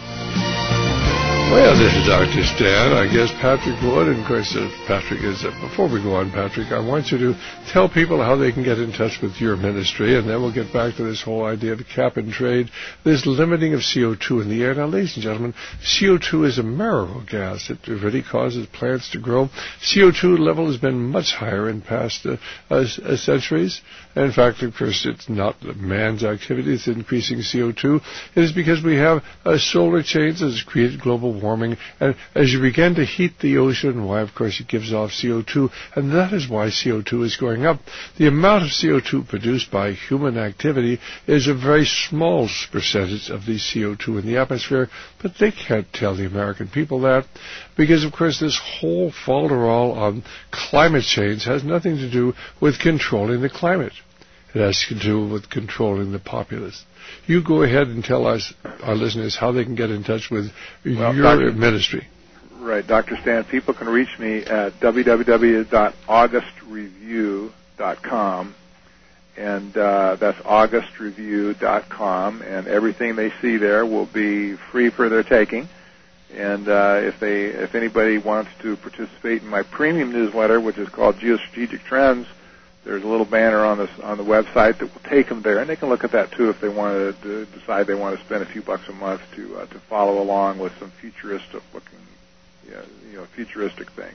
Well, this is Doctor Stan. I guess Patrick Wood, and of course, uh, Patrick is. Uh, before we go on, Patrick, I want you to tell people how they can get in touch with your ministry, and then we'll get back to this whole idea of cap and trade, this limiting of C O two in the air. Now, ladies and gentlemen, C O two is a miracle gas. It really causes plants to grow. C O two level has been much higher in past uh, uh, centuries. In fact, of course, it's not man's activity that's increasing C O two. It is because we have uh, solar chains that has created global warming. And as you begin to heat the ocean, why, of course, it gives off C O two. And that is why C O two is going up. The amount of C O two produced by human activity is a very small percentage of the C O two in the atmosphere. But they can't tell the American people that. Because, of course, this whole falderall on climate change has nothing to do with controlling the climate. It has to do with controlling the populace. You go ahead and tell us, our listeners, how they can get in touch with well, your Doctor ministry. Right, Doctor Stan. People can reach me at w w w dot august review dot com, and uh, that's august review dot com, and everything they see there will be free for their taking. And uh, if they, if anybody wants to participate in my premium newsletter, which is called Geostrategic Trends, there's a little banner on this on the website that will take them there, and they can look at that too if they want to decide they want to spend a few bucks a month to uh, to follow along with some futuristic looking, you know, you know futuristic things.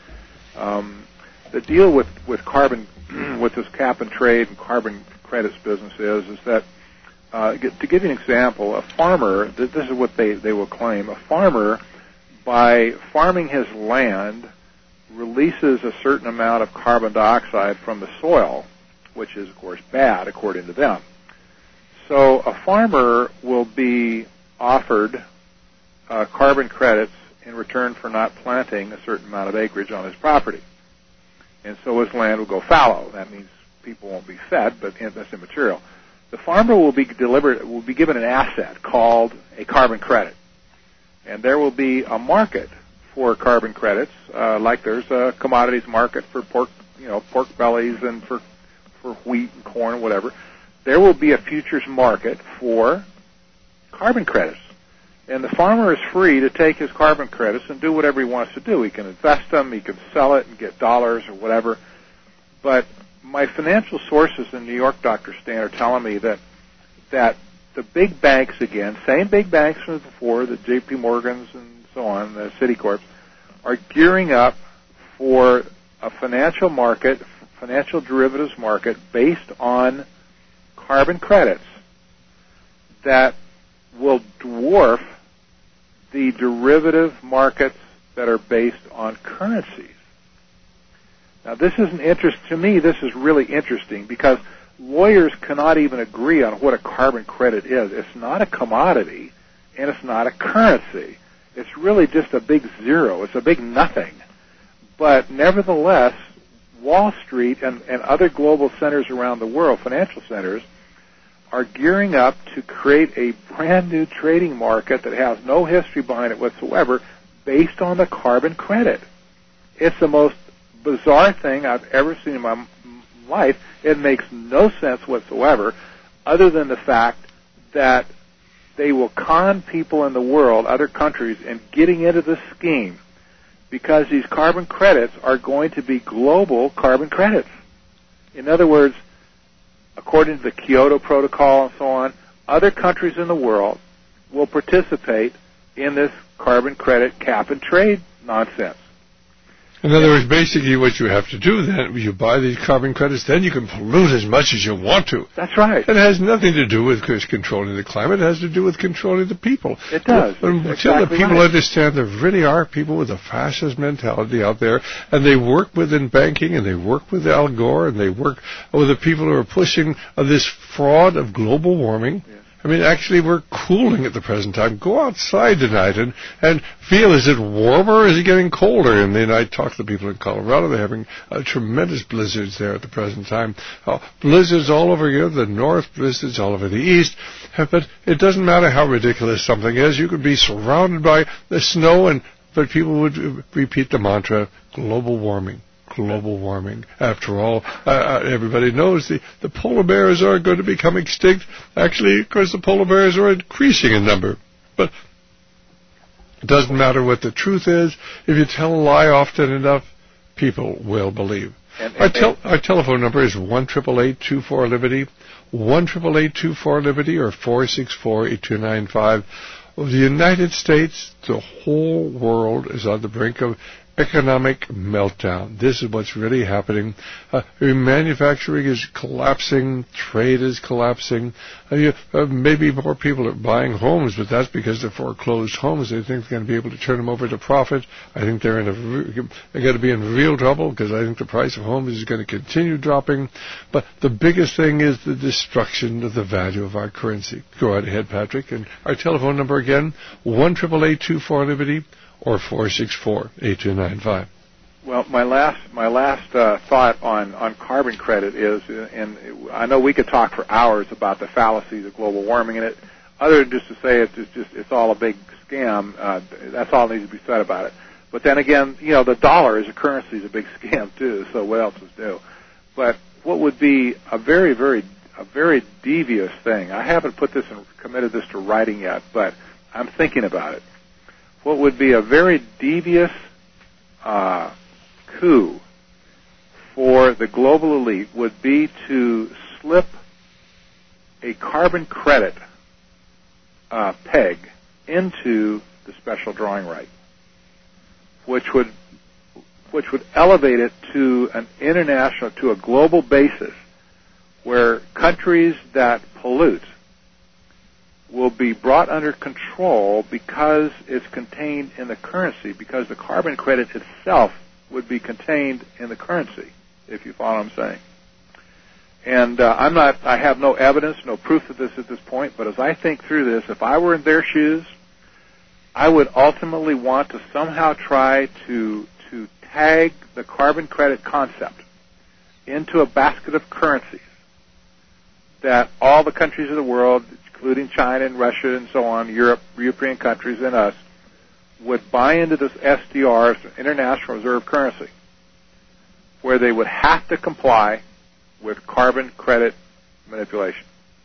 Um, the deal with with carbon, with this cap and trade and carbon credits business is is that uh, to give you an example, a farmer, this is what they they will claim, a farmer by farming his land releases a certain amount of carbon dioxide from the soil, which is, of course, bad, according to them. So a farmer will be offered uh, carbon credits in return for not planting a certain amount of acreage on his property. and so his land will go fallow. That means people won't be fed, but that's immaterial. The farmer will be delivered, will be given an asset called a carbon credit, and there will be a market for carbon credits, uh, like there's a commodities market for pork, you know, pork bellies and for for wheat and corn and whatever. There will be a futures market for carbon credits, and the farmer is free to take his carbon credits and do whatever he wants to do. He can invest them, he can sell it and get dollars or whatever, but my financial sources in New York, Doctor Stan, are telling me that that the big banks, again, same big banks from before, the J P Morgans and so on, the Citicorps, are gearing up for a financial market, financial derivatives market based on carbon credits that will dwarf the derivative markets that are based on currencies. Now, this is an interest, to me, this is really interesting because lawyers cannot even agree on what a carbon credit is. It's not a commodity, and it's not a currency. It's really just a big zero. It's a big nothing. But nevertheless, Wall Street and, and other global centers around the world, financial centers, are gearing up to create a brand new trading market that has no history behind it whatsoever based on the carbon credit. It's the most bizarre thing I've ever seen in my life. It makes no sense whatsoever, other than the fact that they will con people in the world, other countries, in getting into this scheme because these carbon credits are going to be global carbon credits. In other words, according to the Kyoto Protocol and so on, other countries in the world will participate in this carbon credit cap and trade nonsense. In other words, basically what you have to do then, you buy these carbon credits, then you can pollute as much as you want to. That's right. It has nothing to do with controlling the climate. It has to do with controlling the people. It does. But until exactly the people right. understand there really are people with a fascist mentality out there, and they work within banking, and they work with Al Gore, and they work with the people who are pushing uh, this fraud of global warming. Yes. I mean, actually, we're cooling at the present time. Go outside tonight and, and feel, is it warmer or is it getting colder? And then I talk to people in Colorado. They're having uh, tremendous blizzards there at the present time. Uh, blizzards all over here, the north, blizzards all over the east. But it doesn't matter how ridiculous something is. You could be surrounded by the snow, and but people would repeat the mantra, global warming. Global warming. After all, uh, everybody knows the, the polar bears are going to become extinct. Actually, of course, the polar bears are increasing in number. But it doesn't matter what the truth is. If you tell a lie often enough, people will believe. And, and, our, tel- our telephone number is one eight eight eight, two four, Liberty, one eight eight eight, two four, Liberty, or four six four, eight two nine five. Of the United States, the whole world is on the brink of economic meltdown. This is what's really happening. Uh, manufacturing is collapsing. Trade is collapsing. Uh, you, uh, maybe more people are buying homes, but that's because they're foreclosed homes. They think they're going to be able to turn them over to profit. I think they're in a re- they're going to be in real trouble because I think the price of homes is going to continue dropping. But the biggest thing is the destruction of the value of our currency. Go right ahead, Patrick. And our telephone number again, one eight eight eight, two four, Liberty. Or four six four, eight two nine five. Well, my last my last uh, thought on, on carbon credit is, and I know we could talk for hours about the fallacies of global warming, and it, other than just to say it's just, just it's all a big scam. Uh, that's all that needs to be said about it. But then again, you know, the dollar as a currency is a big scam too. So what else is new? But what would be a very very a very devious thing? I haven't put this and committed this to writing yet, but I'm thinking about it. What would be a very devious uh, coup for the global elite would be to slip a carbon credit uh, peg into the special drawing right, which would which would elevate it to an international, to a global basis, where countries that pollute will be brought under control because it's contained in the currency, because the carbon credit itself would be contained in the currency, if you follow what I'm saying. And uh, I'm not, I have no evidence, no proof of this at this point, but as I think through this, if I were in their shoes, I would ultimately want to somehow try to to tag the carbon credit concept into a basket of currencies that all the countries of the world, including China and Russia and so on, Europe, European countries and us, would buy into this S D R, International Reserve Currency, where they would have to comply with carbon credit manipulation.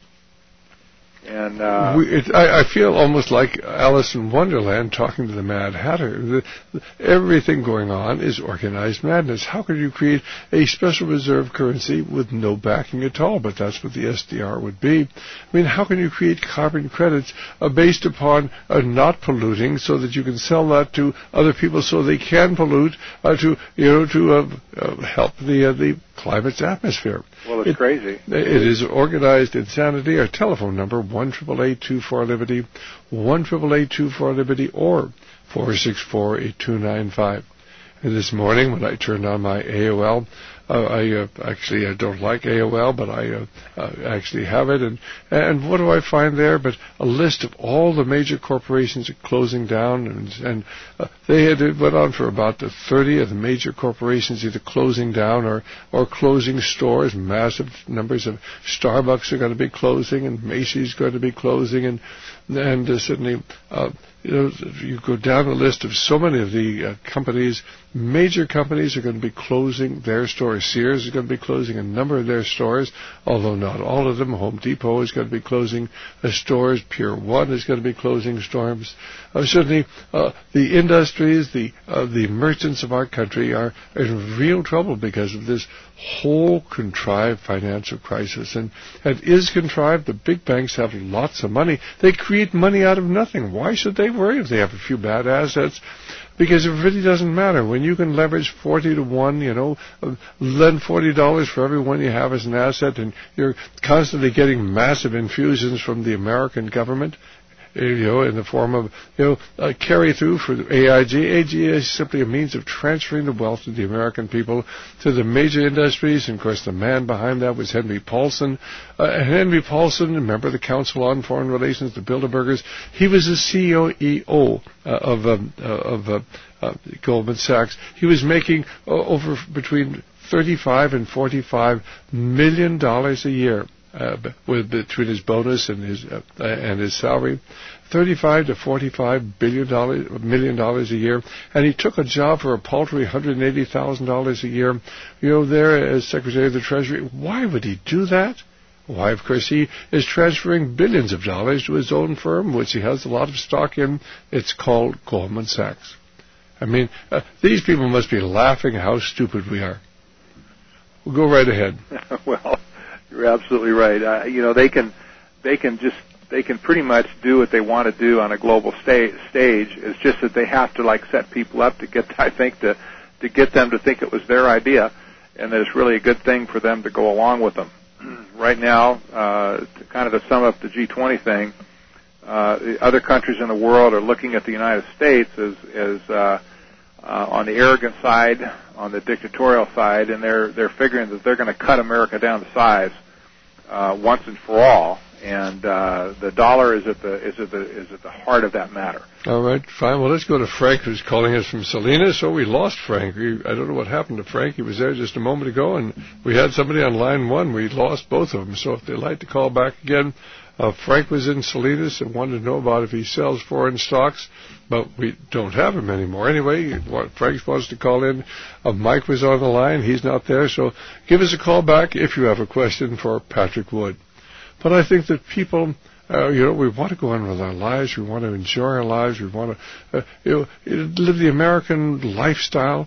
And uh, we, it, I, I feel almost like Alice in Wonderland talking to the Mad Hatter. The, the, everything going on is organized madness. How could you create a special reserve currency with no backing at all? But that's what the S D R would be. I mean, how can you create carbon credits uh, based upon uh, not polluting, so that you can sell that to other people so they can pollute uh, to you know to uh, uh, help the uh, the climate's atmosphere? Well, it's it, crazy. It is organized insanity. Our telephone number, one eight eight eight, two four, Liberty, one eight eight eight, two four, Liberty, or four six four, eight two nine five. And this morning, when I turned on my A O L, uh, I uh, actually I don't like A O L, but I uh, uh, actually have it. And and what do I find there? But a list of all the major corporations are closing down, and and uh, they had it went on for about the thirty of the major corporations either closing down or or closing stores. Massive numbers of Starbucks are going to be closing, and Macy's going to be closing, and and uh, certainly. Uh, You know, you go down the list of so many of the uh, companies, major companies are going to be closing their stores. Sears is going to be closing a number of their stores, although not all of them. Home Depot is going to be closing uh, stores. Pier one is going to be closing stores. Uh, certainly, uh, the industries, the uh, the merchants of our country are in real trouble because of this whole contrived financial crisis. And it is contrived. The big banks have lots of money. They create money out of nothing. Why should they worry if they have a few bad assets? Because it really doesn't matter. When you can leverage forty to one, you know, lend forty dollars for every one you have as an asset, and you're constantly getting massive infusions from the American government, you know, in the form of, you know, uh, carry through for A I G. A I G is simply a means of transferring the wealth of the American people to the major industries. And, of course, the man behind that was Henry Paulson. Uh, Henry Paulson, member of the Council on Foreign Relations, the Bilderbergers, he was the C E O uh, of, um, uh, of uh, uh, Goldman Sachs. He was making uh, over between thirty-five and forty-five million dollars a year. Uh, with between his bonus and his uh, and his salary, thirty-five to forty-five billion dollars, million dollars a year, and he took a job for a paltry one hundred eighty thousand dollars a year. You know, there as Secretary of the Treasury. Why would he do that? Why, of course, he is transferring billions of dollars to his own firm, which he has a lot of stock in. It's called Goldman Sachs. I mean, uh, these people must be laughing how stupid we are. We'll go right ahead. Well. You're absolutely right. Uh, you know, they can, they can just, they can pretty much do what they want to do on a global sta- stage. It's just that they have to like set people up to get, I think, to, to get them to think it was their idea, and that it's really a good thing for them to go along with them. Right now, uh, to kind of to sum up the G twenty thing, uh, the other countries in the world are looking at the United States as, as uh, uh, on the arrogant side, on the dictatorial side, and they're they're figuring that they're going to cut America down to size uh, once and for all. And uh, the dollar is at the is at the is at the heart of that matter. All right, fine. Well, let's go to Frank, who's calling us from Salinas. So we lost Frank. We, I don't know what happened to Frank. He was there just a moment ago, and we had somebody on line one. We lost both of them. So if they'd like to call back again, uh, Frank was in Salinas and wanted to know about if he sells foreign stocks, but we don't have him anymore. Anyway, Frank wants to call in. Uh, Mike was on the line. He's not there. So give us a call back if you have a question for Patrick Wood. But I think that people, uh, you know, we want to go on with our lives. We want to enjoy our lives. We want to, uh, you know, live the American lifestyle.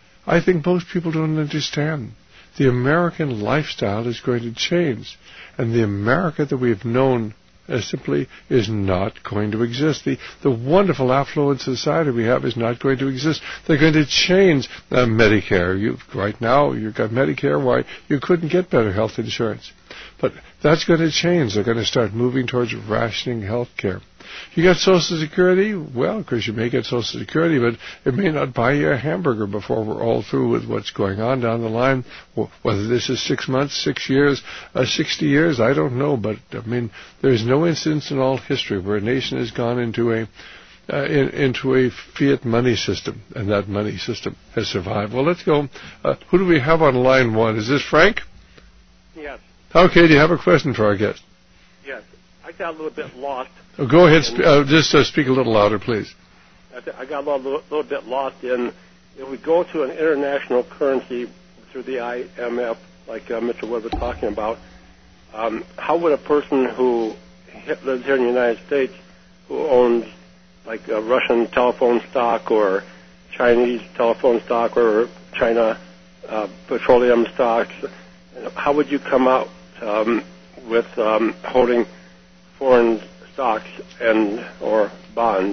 I think most people don't understand. The American lifestyle is going to change. And the America that we've known uh, simply is not going to exist. The, the wonderful affluent society we have is not going to exist. They're going to change uh, Medicare. You, right now, you've got Medicare. Why? You couldn't get better health insurance. But that's going to change. They're going to start moving towards rationing health care. You got Social Security? Well, of course, you may get Social Security, but it may not buy you a hamburger before we're all through with what's going on down the line. Whether this is six months, six years, uh, sixty years, I don't know. But, I mean, there's no instance in all history where a nation has gone into a uh, in, into a fiat money system, and that money system has survived. Well, let's go. Uh, who do we have on line one? Is this Frank? Yes. Okay, do you have a question for our guest? Yes. I got a little bit lost. Oh, go ahead. Sp- uh, just uh, speak a little louder, please. I, th- I got a little, little bit lost in, if we go to an international currency through the I M F, like uh, Mister Wood was talking about, um, how would a person who lives here in the United States, who owns like a Russian telephone stock or Chinese telephone stock or China uh, petroleum stocks, how would you come out um, with um, holding foreign stocks and or bonds?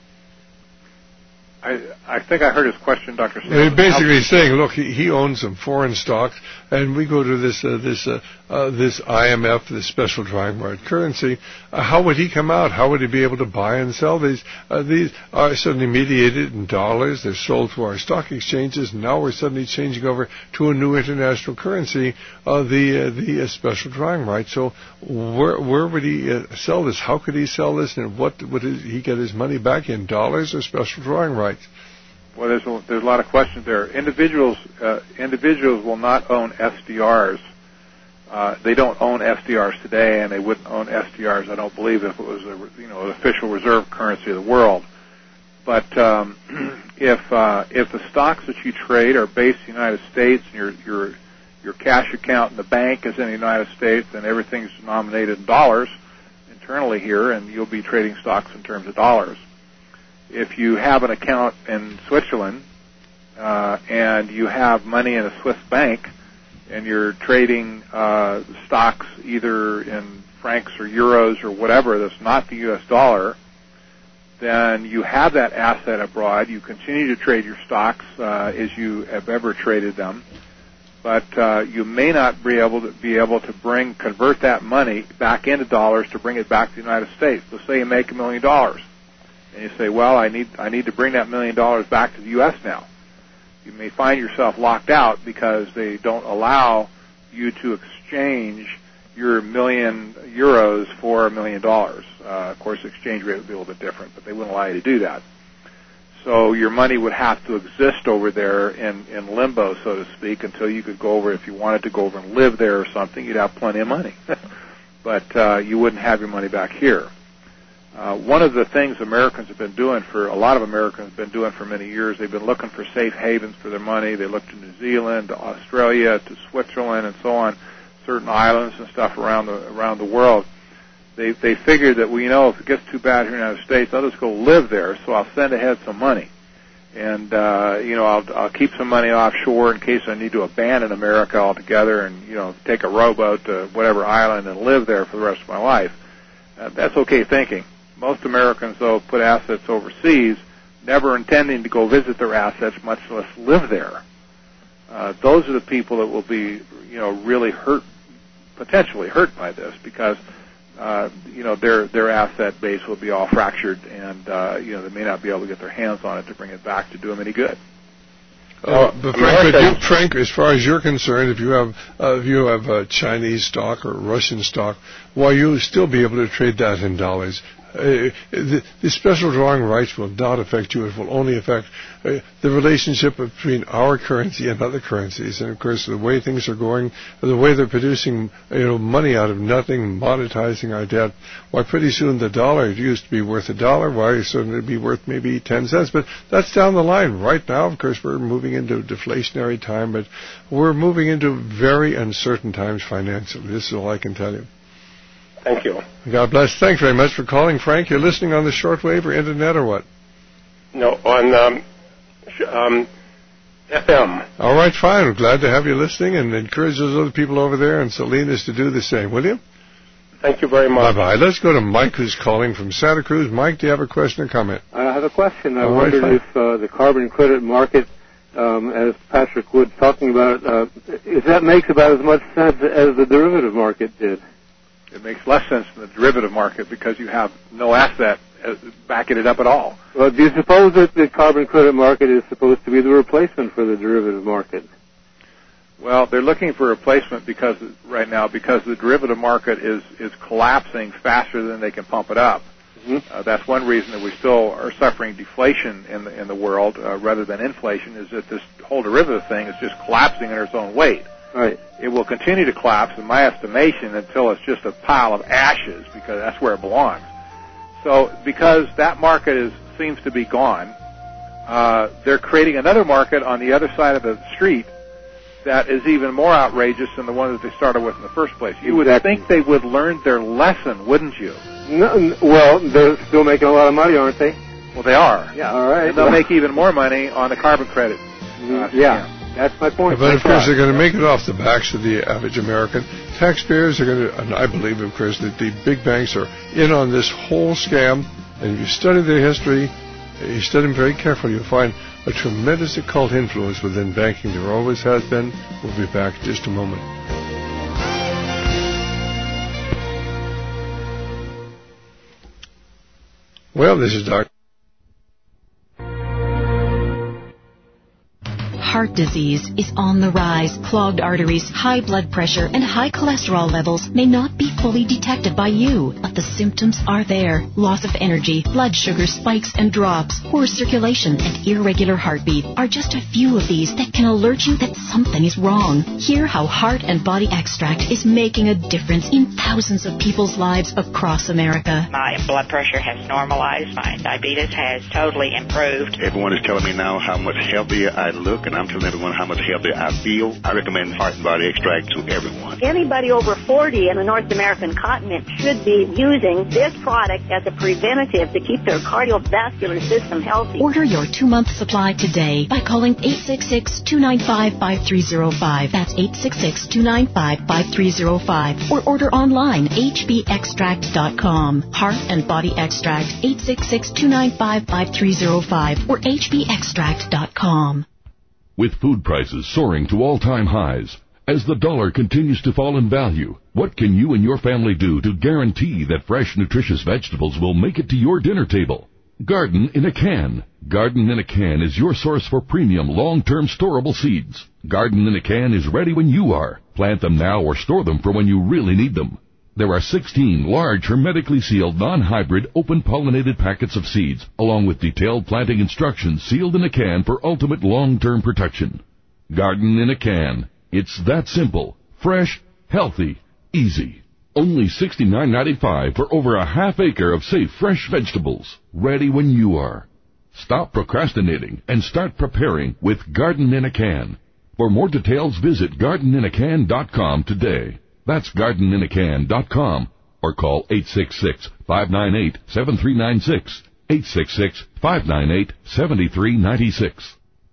I, I think I heard his question, Doctor He's uh, basically saying, look, he, he owns some foreign stocks, and we go to this uh, this uh, uh, this I M F, this special drawing right currency. Uh, how would he come out? How would he be able to buy and sell these? Uh, these are suddenly mediated in dollars. They're sold through our stock exchanges. And now we're suddenly changing over to a new international currency, uh, the uh, the uh, special drawing right. So where where would he uh, sell this? How could he sell this? And what would he get his money back in, dollars or special drawing rights? Well, there's a, there's a lot of questions there. Individuals uh, individuals will not own S D Rs. Uh, they don't own S D Rs today, and they wouldn't own S D Rs, I don't believe, if it was a, you know, an official reserve currency of the world. But um, if uh, if the stocks that you trade are based in the United States, and your your your cash account in the bank is in the United States, and everything's denominated in dollars internally here, and you'll be trading stocks in terms of dollars. If you have an account in Switzerland uh, and you have money in a Swiss bank and you're trading uh, stocks either in francs or euros or whatever that's not the U S dollar, then you have that asset abroad. You continue to trade your stocks uh, as you have ever traded them, but uh, you may not be able to be able to bring convert that money back into dollars to bring it back to the United States. Let's say you make a million dollars. And you say, well, I need I need to bring that million dollars back to the U S now. You may find yourself locked out because they don't allow you to exchange your million euros for a million dollars. Uh, of course, the exchange rate would be a little bit different, but they wouldn't allow you to do that. So your money would have to exist over there in, in limbo, so to speak, until you could go over. If you wanted to go over and live there or something, you'd have plenty of money. But uh, you wouldn't have your money back here. Uh, one of the things Americans have been doing for, a lot of Americans have been doing for many years, they've been looking for safe havens for their money. They look to New Zealand, to Australia, to Switzerland, and so on, certain islands and stuff around the around the world. They they figured that, well, you know, if it gets too bad here in the United States, I'll just go live there, so I'll send ahead some money. And, uh, you know, I'll, I'll keep some money offshore in case I need to abandon America altogether and, you know, take a rowboat to whatever island and live there for the rest of my life. Uh, that's okay thinking. Most Americans, though, put assets overseas, never intending to go visit their assets, much less live there. Uh, those are the people that will be, you know, really hurt, potentially hurt by this, because, uh, you know, their their asset base will be all fractured, and uh, you know, they may not be able to get their hands on it to bring it back to do them any good. Uh, but Frank, but you, Frank, as far as you're concerned, if you have uh, if you have a Chinese stock or Russian stock, why you still be able to trade that in dollars? Uh, the, the special drawing rights will not affect you. It will only affect uh, the relationship between our currency and other currencies. And of course, the way things are going, the way they're producing, you know, money out of nothing, monetizing our debt. Why, pretty soon the dollar used to be worth a dollar. Why, soon it'll be worth maybe ten cents. But that's down the line. Right now, of course, we're moving into deflationary time, but we're moving into very uncertain times financially. This is all I can tell you. Thank you. God bless. Thanks very much for calling, Frank. You're listening on the shortwave or internet or what? No, on um, sh- um, F M. All right, fine. We're glad to have you listening, and encourage those other people over there and Salinas to do the same, will you? Thank you very much. Bye-bye. Let's go to Mike, who's calling from Santa Cruz. Mike, do you have a question or comment? I have a question. I All wondered right, if uh, the carbon credit market, um, as Patrick Wood's talking about, uh, if that makes about as much sense as the derivative market did. It makes less sense than the derivative market because you have no asset backing it up at all. Well, do you suppose that the carbon credit market is supposed to be the replacement for the derivative market? Well, they're looking for a replacement because right now because the derivative market is, is collapsing faster than they can pump it up. Mm-hmm. Uh, that's one reason that we still are suffering deflation in the in the world uh, rather than inflation, is that this whole derivative thing is just collapsing under its own weight. Right. It will continue to collapse, in my estimation, until it's just a pile of ashes, because that's where it belongs. So because that market is seems to be gone, uh, they're creating another market on the other side of the street that is even more outrageous than the one that they started with in the first place. You Exactly. would think they would learn their lesson, wouldn't you? No, n- well, they're still making a lot of money, aren't they? Well, they are. Yeah. All right. And they'll make even more money on the carbon credit. Uh, yeah. That's my point. But of That's course, right. they're going to make it off the backs of the average American. Taxpayers are going to, and I believe, of course, that the big banks are in on this whole scam. And if you study their history, you study them very carefully, you'll find a tremendous occult influence within banking. There always has been. We'll be back in just a moment. Well, this is Doctor Heart disease is on the rise. Clogged arteries, high blood pressure, and high cholesterol levels may not be fully detected by you, but the symptoms are there. Loss of energy, blood sugar spikes and drops, poor circulation, and irregular heartbeat are just a few of these that can alert you that something is wrong. Hear how Heart and Body Extract is making a difference in thousands of people's lives across America. My blood pressure has normalized. My diabetes has totally improved. Everyone is telling me now how much healthier I look, and I'm telling everyone how much healthier I feel. I recommend Heart and Body Extract to everyone. Anybody over forty in the North American continent should be using this product as a preventative to keep their cardiovascular system healthy. Order your two-month supply today by calling eight six six, two nine five, five three zero five. That's eight six six, two nine five, five three zero five. Or order online, h b extract dot com. Heart and Body Extract, eight six six, two nine five, five three zero five or h b extract dot com. With food prices soaring to all-time highs, as the dollar continues to fall in value, what can you and your family do to guarantee that fresh, nutritious vegetables will make it to your dinner table? Garden in a Can. Garden in a Can is your source for premium, long-term storable seeds. Garden in a Can is ready when you are. Plant them now or store them for when you really need them. There are sixteen large, hermetically sealed, non-hybrid, open-pollinated packets of seeds, along with detailed planting instructions sealed in a can for ultimate long-term protection. Garden in a Can. It's that simple, fresh, healthy, easy. Only sixty-nine ninety-five for over a half acre of safe, fresh vegetables, ready when you are. Stop procrastinating and start preparing with Garden in a Can. For more details, visit garden in a can dot com today. That's garden in a can dot com or call eight six six, five nine eight, seven three nine six, eight six six, five nine eight, seven three nine six.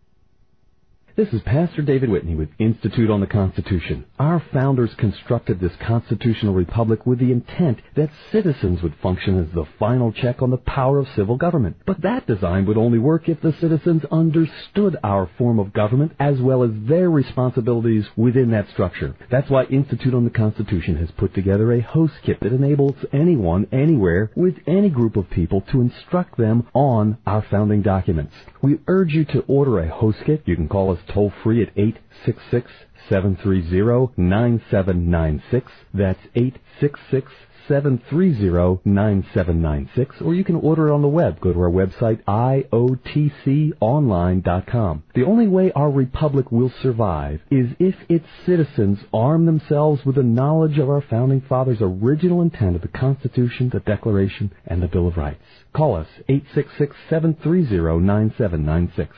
This is Pastor David Whitney with Institute on the Constitution. Our founders constructed this constitutional republic with the intent that citizens would function as the final check on the power of civil government. But that design would only work if the citizens understood our form of government as well as their responsibilities within that structure. That's why Institute on the Constitution has put together a host kit that enables anyone, anywhere, with any group of people to instruct them on our founding documents. We urge you to order a host kit. You can call us toll-free at eight six six, seven three zero, nine seven nine six. That's eight six six, seven three zero, nine seven nine six. Or you can order it on the web. Go to our website, I O T C online dot com. The only way our republic will survive is if its citizens arm themselves with the knowledge of our founding fathers' original intent of the Constitution, the Declaration, and the Bill of Rights. Call us, eight six six, seven three zero, nine seven nine six.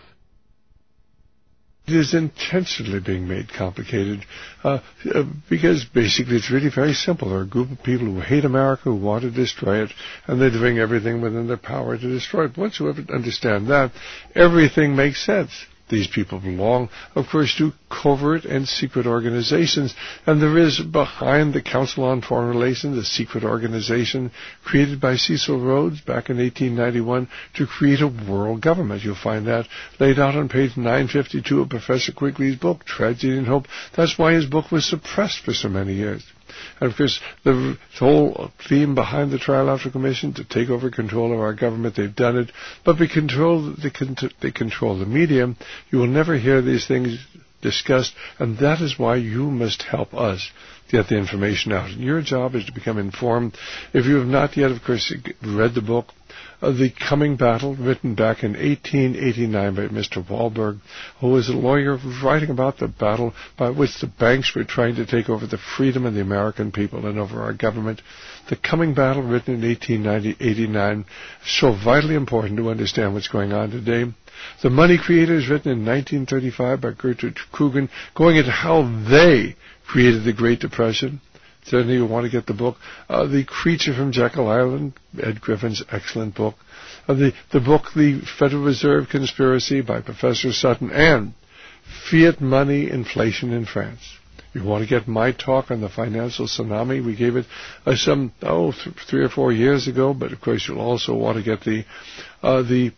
It is intentionally being made complicated uh, uh, because basically it's really very simple. There are a group of people who hate America, who want to destroy it, and they're doing everything within their power to destroy it. Once you understand that, everything makes sense. These people belong, of course, to covert and secret organizations, and there is behind the Council on Foreign Relations a secret organization created by Cecil Rhodes back in eighteen ninety-one to create a world government. You'll find that laid out on page nine fifty-two of Professor Quigley's book, Tragedy and Hope. That's why his book was suppressed for so many years. And of course, the whole theme behind the Trilateral Commission to take over control of our government, they've done it, but they control, they, they control the media. You will never hear these things discussed, and that is why you must help us get the information out. And your job is to become informed. If you have not yet, of course, read the book, uh, The Coming Battle, written back in eighteen eighty-nine by Mister Wahlberg, who was a lawyer writing about the battle by which the banks were trying to take over the freedom of the American people and over our government. The Coming Battle, written in eighteen eighty-nine, so vitally important to understand what's going on today. The Money Creators, written in nineteen thirty-five by Gertrude Coogan, going into how they created the Great Depression. Certainly you want to get the book. Uh, the Creature from Jekyll Island, Ed Griffin's excellent book. Uh, the, the book, The Federal Reserve Conspiracy by Professor Sutton, and Fiat Money, Inflation in France. You want to get my talk on the financial tsunami? We gave it uh, some, oh, th- three or four years ago, but of course you'll also want to get the, uh, the,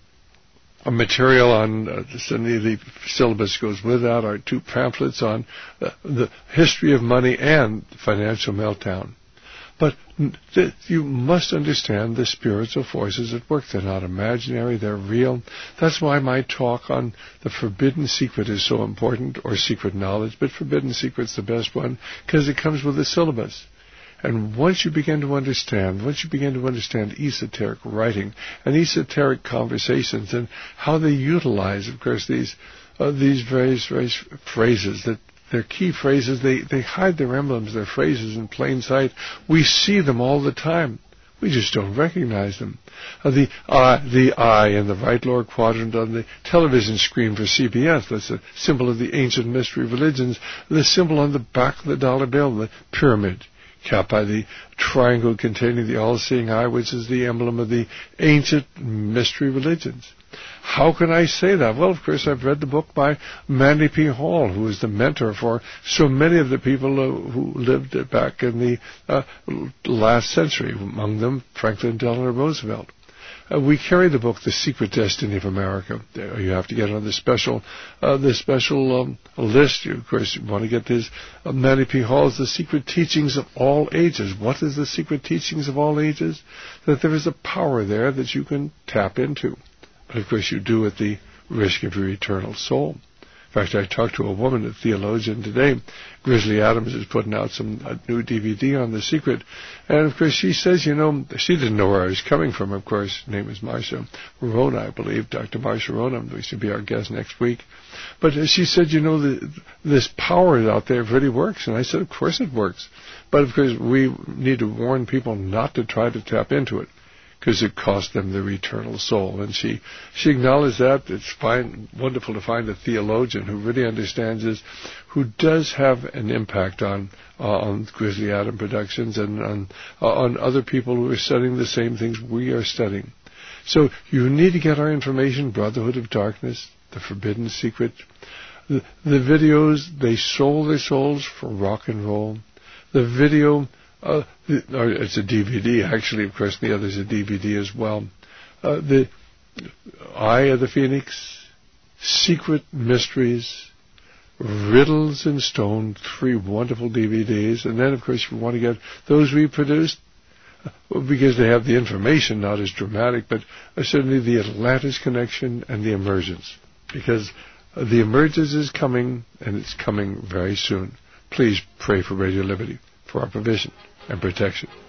A material on uh, certainly the syllabus goes with that. Our two pamphlets on uh, the history of money and financial meltdown. But th- you must understand the spiritual forces at work. They're not imaginary; they're real. That's why my talk on the forbidden secret is so important, or secret knowledge. But forbidden secret's the best one because it comes with a syllabus. And once you begin to understand, once you begin to understand esoteric writing and esoteric conversations and how they utilize, of course, these uh, these various, various phrases, that they're key phrases, they, they hide their emblems, their phrases in plain sight. We see them all the time. We just don't recognize them. Uh, the uh, the eye in the right lower quadrant on the television screen for C B S, that's a symbol of the ancient mystery religions. The symbol on the back of the dollar bill, the pyramid, capped by the triangle containing the all-seeing eye, which is the emblem of the ancient mystery religions. How can I say that? Well, of course, I've read the book by Manly P. Hall, who is the mentor for so many of the people uh, who lived back in the uh, last century, among them Franklin Delano Roosevelt. Uh, we carry the book, The Secret Destiny of America. You have to get on the special, uh, the special um, list. You, of course, you want to get this. Uh, Manly P. Hall's The Secret Teachings of All Ages. What is the Secret Teachings of All Ages? That there is a power there that you can tap into. But of course, you do at the risk of your eternal soul. In fact, I talked to a woman, a theologian today. Grizzly Adams is putting out some a new D V D on The Secret. And, of course, she says, you know, she didn't know where I was coming from, of course. Her name is Marsha Rona, I believe, Doctor Marsha Rona, who should be our guest next week. But she said, you know, the, this power out there really works. And I said, of course it works. But, of course, we need to warn people not to try to tap into it, because it cost them their eternal soul. And she, she acknowledged that. It's fine, wonderful to find a theologian who really understands this, who does have an impact on uh, on Grizzly Adam Productions and on, uh, on other people who are studying the same things we are studying. So you need to get our information, Brotherhood of Darkness, The Forbidden Secret. The, the videos, they sold their souls for rock and roll. The video... Uh, the, or it's a D V D, actually, of course, the other's a D V D as well. Uh, the Eye of the Phoenix, Secret Mysteries, Riddles in Stone, three wonderful D V Ds. And then, of course, you want to get those reproduced, uh, because they have the information, not as dramatic, but uh, certainly the Atlantis Connection and the Emergence. Because uh, the Emergence is coming, and it's coming very soon. Please pray for Radio Liberty, for our provision and protection.